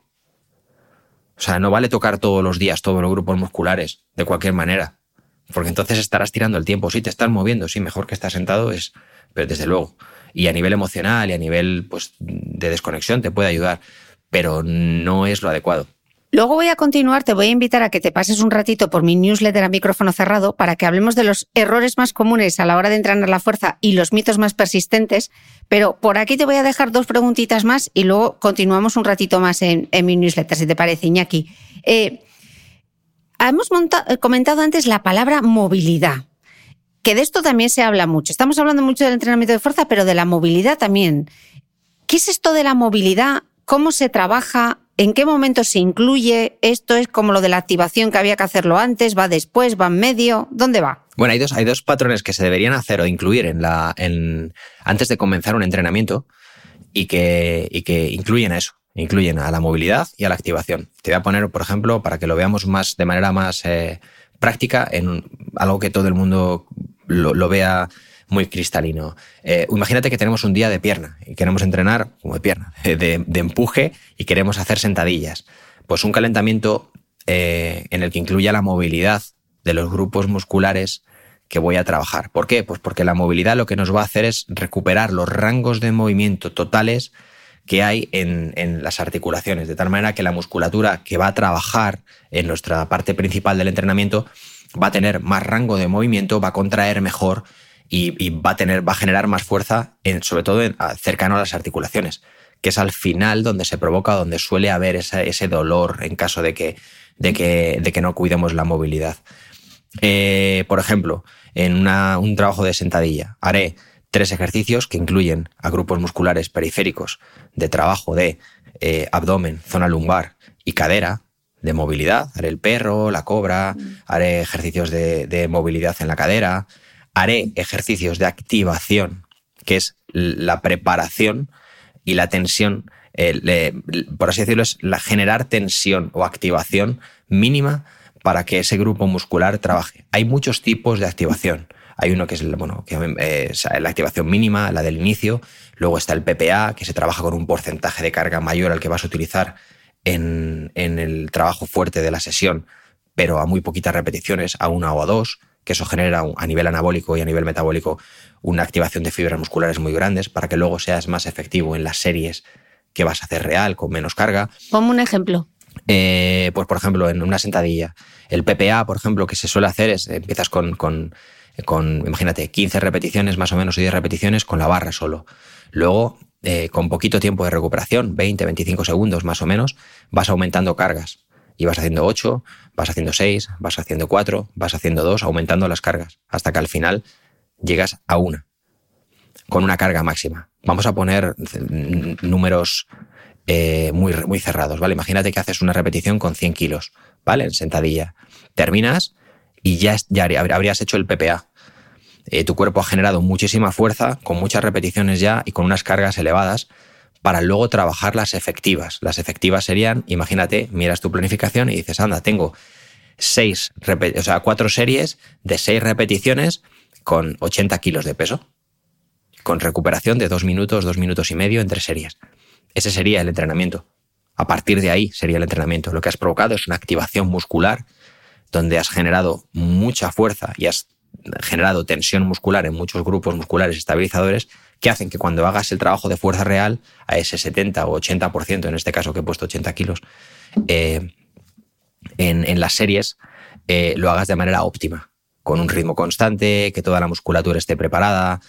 O sea, no vale tocar todos los días todos los grupos musculares, de cualquier manera. Porque entonces estarás tirando el tiempo. Sí, te estás moviendo, sí, mejor que estar sentado es... Pero desde luego. Y a nivel emocional y a nivel pues, de desconexión te puede ayudar. Pero no es lo adecuado. Luego voy a continuar, te voy a invitar a que te pases un ratito por mi newsletter a micrófono cerrado para que hablemos de los errores más comunes a la hora de entrenar la fuerza y los mitos más persistentes, pero por aquí te voy a dejar dos preguntitas más y luego continuamos un ratito más en, en mi newsletter, si te parece, Iñaki. Eh, hemos monta- comentado antes la palabra movilidad, que de esto también se habla mucho. Estamos hablando mucho del entrenamiento de fuerza, pero de la movilidad también. ¿Qué es esto de la movilidad? ¿Cómo se trabaja? ¿En qué momento se incluye? ¿Esto es como lo de la activación que había que hacerlo antes? ¿Va después? ¿Va en medio? ¿Dónde va? Bueno, hay dos, hay dos patrones que se deberían hacer o incluir en la, en, antes de comenzar un entrenamiento y que, y que incluyen a eso. Incluyen a la movilidad y a la activación. Te voy a poner, por ejemplo, para que lo veamos más de manera más eh, práctica, en algo que todo el mundo lo, lo vea muy cristalino. Eh, imagínate que tenemos un día de pierna y queremos entrenar como de pierna, de, de empuje y queremos hacer sentadillas. Pues un calentamiento eh, en el que incluya la movilidad de los grupos musculares que voy a trabajar. ¿Por qué? Pues porque la movilidad lo que nos va a hacer es recuperar los rangos de movimiento totales que hay en, en las articulaciones, de tal manera que la musculatura que va a trabajar en nuestra parte principal del entrenamiento va a tener más rango de movimiento, va a contraer mejor y, y va a tener, va a generar más fuerza, en, sobre todo en, cercano a las articulaciones, que es al final donde se provoca, donde suele haber esa, ese dolor en caso de que, de que, de que no cuidemos la movilidad. Eh, por ejemplo, en una, un trabajo de sentadilla, haré tres ejercicios que incluyen a grupos musculares periféricos de trabajo de eh, abdomen, zona lumbar y cadera, de movilidad. Haré el perro, la cobra, haré ejercicios de, de movilidad en la cadera, haré ejercicios de activación, que es la preparación y la tensión, eh, le, por así decirlo, es la generar tensión o activación mínima para que ese grupo muscular trabaje. Hay muchos tipos de activación. Hay uno que es, bueno, que eh, es la activación mínima, la del inicio. Luego está el P P A, que se trabaja con un porcentaje de carga mayor al que vas a utilizar en, en el trabajo fuerte de la sesión, pero a muy poquitas repeticiones, a una o a dos, que eso genera a nivel anabólico y a nivel metabólico una activación de fibras musculares muy grandes para que luego seas más efectivo en las series que vas a hacer real, con menos carga. Ponme un ejemplo. Eh, pues, por ejemplo, en una sentadilla. El P P A, por ejemplo, que se suele hacer es, empiezas con, con, con imagínate, quince repeticiones más o menos o diez repeticiones con la barra solo. Luego, eh, con poquito tiempo de recuperación, veinte, veinticinco segundos más o menos, vas aumentando cargas. Y vas haciendo ocho, vas haciendo seis, vas haciendo cuatro, vas haciendo dos, aumentando las cargas, hasta que al final llegas a una, con una carga máxima. Vamos a poner números eh, muy, muy cerrados, ¿vale? Imagínate que haces una repetición con cien kilos, ¿vale? En sentadilla. Terminas y ya, ya habrías hecho el P P A. eh, tu cuerpo ha generado muchísima fuerza, con muchas repeticiones ya y con unas cargas elevadas, para luego trabajar las efectivas. Las efectivas serían, imagínate, miras tu planificación y dices, anda, tengo seis, o sea, cuatro series de seis repeticiones con ochenta kilos de peso, con recuperación de dos minutos, dos minutos y medio entre series. Ese sería el entrenamiento. A partir de ahí sería el entrenamiento. Lo que has provocado es una activación muscular donde has generado mucha fuerza y has generado tensión muscular en muchos grupos musculares estabilizadores que hacen que cuando hagas el trabajo de fuerza real, a ese setenta o ochenta por ciento, en este caso que he puesto ochenta kilos, eh, en, en las series, eh, lo hagas de manera óptima, con un ritmo constante, que toda la musculatura esté preparada,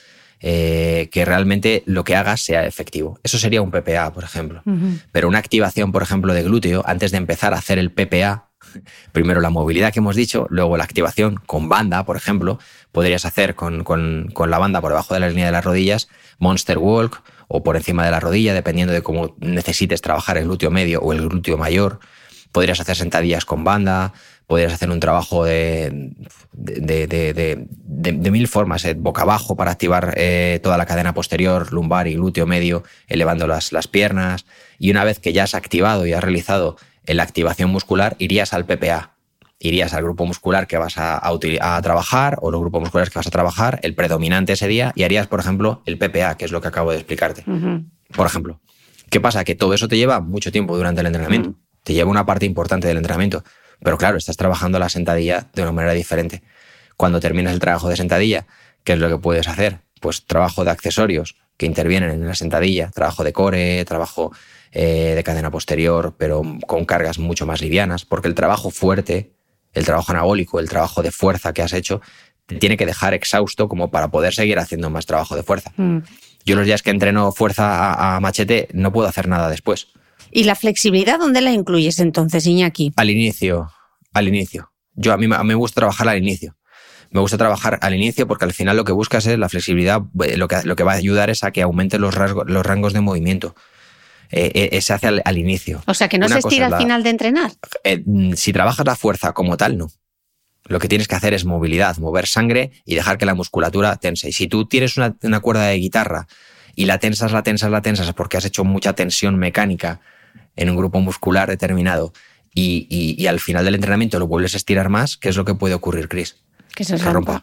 eh, que realmente lo que hagas sea efectivo. Eso sería un P P A, por ejemplo. Uh-huh. Pero una activación, por ejemplo, de glúteo, antes de empezar a hacer el P P A, primero la movilidad que hemos dicho, luego la activación con banda, por ejemplo, podrías hacer con, con, con la banda por debajo de la línea de las rodillas, Monster Walk, o por encima de la rodilla, dependiendo de cómo necesites trabajar el glúteo medio o el glúteo mayor. Podrías hacer sentadillas con banda, podrías hacer un trabajo de, de, de, de, de, de mil formas, eh, boca abajo para activar eh, toda la cadena posterior, lumbar y glúteo medio, elevando las, las piernas. Y una vez que ya has activado y has realizado la activación muscular, irías al P P A. Irías al grupo muscular que vas a, a, a trabajar o los grupos musculares que vas a trabajar, el predominante ese día, y harías, por ejemplo, el P P A, que es lo que acabo de explicarte. Uh-huh. Por ejemplo, ¿qué pasa? Que todo eso te lleva mucho tiempo durante el entrenamiento. Uh-huh. Te lleva una parte importante del entrenamiento. Pero claro, estás trabajando la sentadilla de una manera diferente. Cuando terminas el trabajo de sentadilla, ¿qué es lo que puedes hacer? Pues trabajo de accesorios que intervienen en la sentadilla, trabajo de core, trabajo eh, de cadena posterior, pero con cargas mucho más livianas, porque el trabajo fuerte, el trabajo anabólico, el trabajo de fuerza que has hecho, te tiene que dejar exhausto como para poder seguir haciendo más trabajo de fuerza. Mm. Yo los días que entreno fuerza a, a machete no puedo hacer nada después. ¿Y la flexibilidad dónde la incluyes entonces, Iñaki? Al inicio, al inicio. Yo a mí, a mí me gusta trabajar al inicio. Me gusta trabajar al inicio porque al final lo que buscas es la flexibilidad, lo que, lo que va a ayudar es a que aumenten los, rasgos, los rangos de movimiento. Eh, eh, se hace al, al inicio. O sea, que no Una se estira al la, final de entrenar. Eh, si trabajas la fuerza como tal, no. Lo que tienes que hacer es movilidad, mover sangre y dejar que la musculatura tense. Y si tú tienes una, una cuerda de guitarra y la tensas, la tensas, la tensas porque has hecho mucha tensión mecánica en un grupo muscular determinado y, y, y al final del entrenamiento lo vuelves a estirar más, ¿qué es lo que puede ocurrir, Cris? Que se rompa. rompa.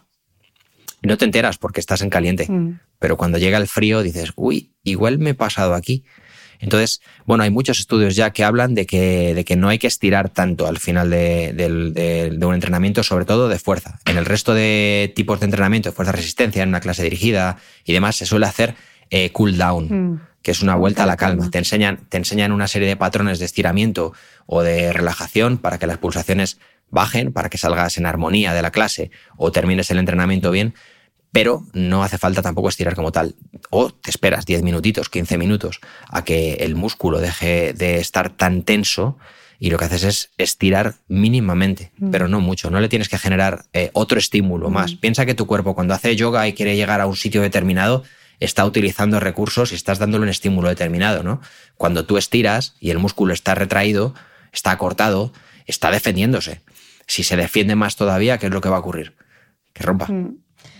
Y no te enteras porque estás en caliente. Mm. Pero cuando llega el frío dices, uy, igual me he pasado aquí. Entonces, bueno, hay muchos estudios ya que hablan de que, de que no hay que estirar tanto al final de, de, de, de un entrenamiento, sobre todo de fuerza. En el resto de tipos de entrenamiento, de fuerza-resistencia, en una clase dirigida y demás, se suele hacer eh, cool down, mm. que es una vuelta a la calma. Te enseñan, te enseñan una serie de patrones de estiramiento o de relajación para que las pulsaciones bajen, para que salgas en armonía de la clase o termines el entrenamiento bien, pero no hace falta tampoco estirar como tal. O te esperas diez minutitos, quince minutos a que el músculo deje de estar tan tenso y lo que haces es estirar mínimamente, mm. pero no mucho. No le tienes que generar eh, otro estímulo mm. más. Piensa que tu cuerpo cuando hace yoga y quiere llegar a un sitio determinado está utilizando recursos y estás dándole un estímulo determinado, ¿no? Cuando tú estiras y el músculo está retraído, está acortado, está defendiéndose. Si se defiende más todavía, ¿qué es lo que va a ocurrir? Que rompa. Mm.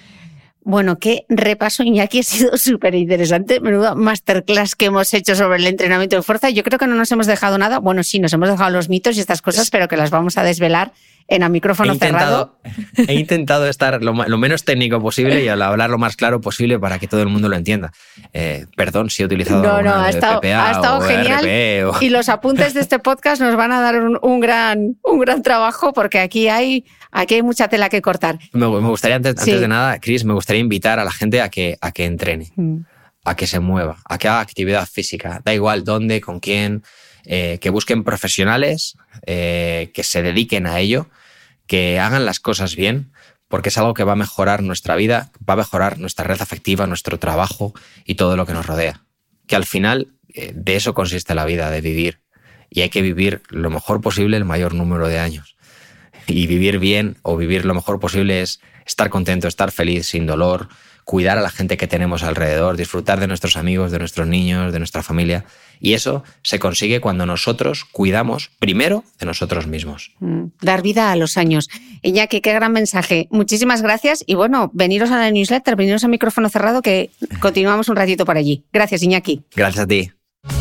Bueno, qué repaso, Iñaki, ha sido súper interesante. Menuda masterclass que hemos hecho sobre el entrenamiento de fuerza. Yo creo que no nos hemos dejado nada. Bueno, sí, nos hemos dejado los mitos y estas cosas, pero que las vamos a desvelar en a micrófono he intentado, cerrado. He intentado estar lo, lo menos técnico posible y hablar lo más claro posible para que todo el mundo lo entienda. Eh, perdón si he utilizado no, no, ha estado, P P A ha estado o genial. R P o... Y los apuntes de este podcast nos van a dar un, un, gran, un gran trabajo porque aquí hay... Aquí hay mucha tela que cortar. Me, me gustaría, antes, sí. antes de nada, Cris, me gustaría invitar a la gente a que, a que entrene, mm. a que se mueva, a que haga actividad física. Da igual dónde, con quién, eh, que busquen profesionales, eh, que se dediquen a ello, que hagan las cosas bien, porque es algo que va a mejorar nuestra vida, va a mejorar nuestra red afectiva, nuestro trabajo y todo lo que nos rodea. Que al final eh, de eso consiste la vida, de vivir. Y hay que vivir lo mejor posible el mayor número de años. Y vivir bien o vivir lo mejor posible es estar contento, estar feliz, sin dolor, cuidar a la gente que tenemos alrededor, disfrutar de nuestros amigos, de nuestros niños, de nuestra familia. Y eso se consigue cuando nosotros cuidamos primero de nosotros mismos. Mm, dar vida a los años. Iñaki, qué gran mensaje. Muchísimas gracias y bueno, veniros a la newsletter, veniros a micrófono cerrado que continuamos un ratito por allí. Gracias, Iñaki. Gracias a ti.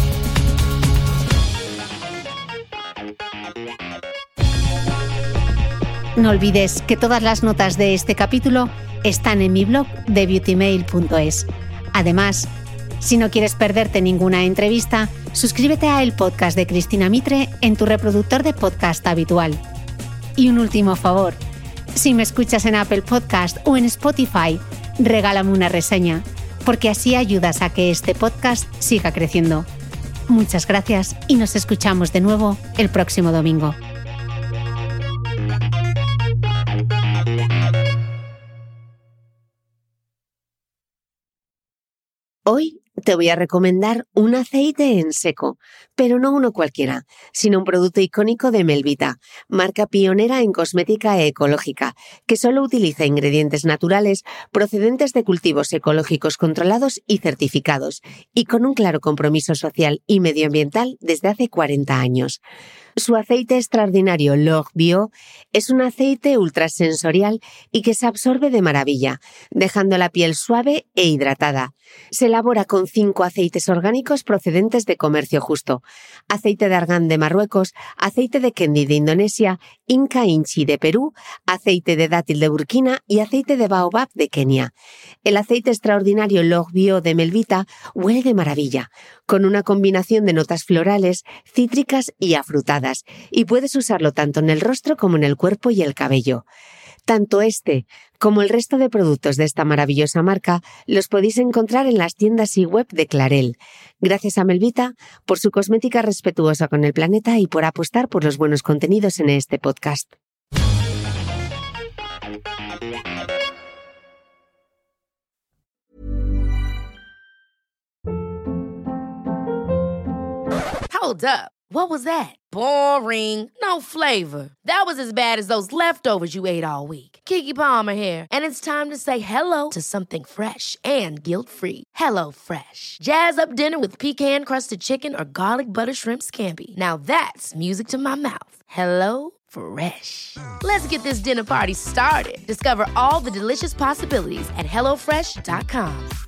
No olvides que todas las notas de este capítulo están en mi blog de beauty mail punto es. Además, si no quieres perderte ninguna entrevista, suscríbete a el podcast de Cristina Mitre en tu reproductor de podcast habitual. Y un último favor, si me escuchas en Apple Podcast o en Spotify, regálame una reseña, porque así ayudas a que este podcast siga creciendo. Muchas gracias y nos escuchamos de nuevo el próximo domingo. Hoy te voy a recomendar un aceite en seco, pero no uno cualquiera, sino un producto icónico de Melvita, marca pionera en cosmética ecológica, que solo utiliza ingredientes naturales procedentes de cultivos ecológicos controlados y certificados, y con un claro compromiso social y medioambiental desde hace cuarenta años. Su aceite extraordinario Log Bio es un aceite ultrasensorial y que se absorbe de maravilla, dejando la piel suave e hidratada. Se elabora con cinco aceites orgánicos procedentes de comercio justo: aceite de argán de Marruecos, aceite de kendi de Indonesia, Inca Inchi de Perú, aceite de dátil de Burkina y aceite de baobab de Kenia. El aceite extraordinario Log Bio de Melvita huele de maravilla, con una combinación de notas florales, cítricas y afrutadas, y puedes usarlo tanto en el rostro como en el cuerpo y el cabello. Tanto este como el resto de productos de esta maravillosa marca los podéis encontrar en las tiendas y web de Clarel. Gracias a Melvita por su cosmética respetuosa con el planeta y por apostar por los buenos contenidos en este podcast. Hold up. What was that? Boring. No flavor. That was as bad as those leftovers you ate all week. Keke Palmer here, and it's time to say hello to something fresh and guilt-free. Hello Fresh. Jazz up dinner with pecan-crusted chicken or garlic butter shrimp scampi. Now that's music to my mouth. Hello Fresh. Let's get this dinner party started. Discover all the delicious possibilities at hello fresh dot com.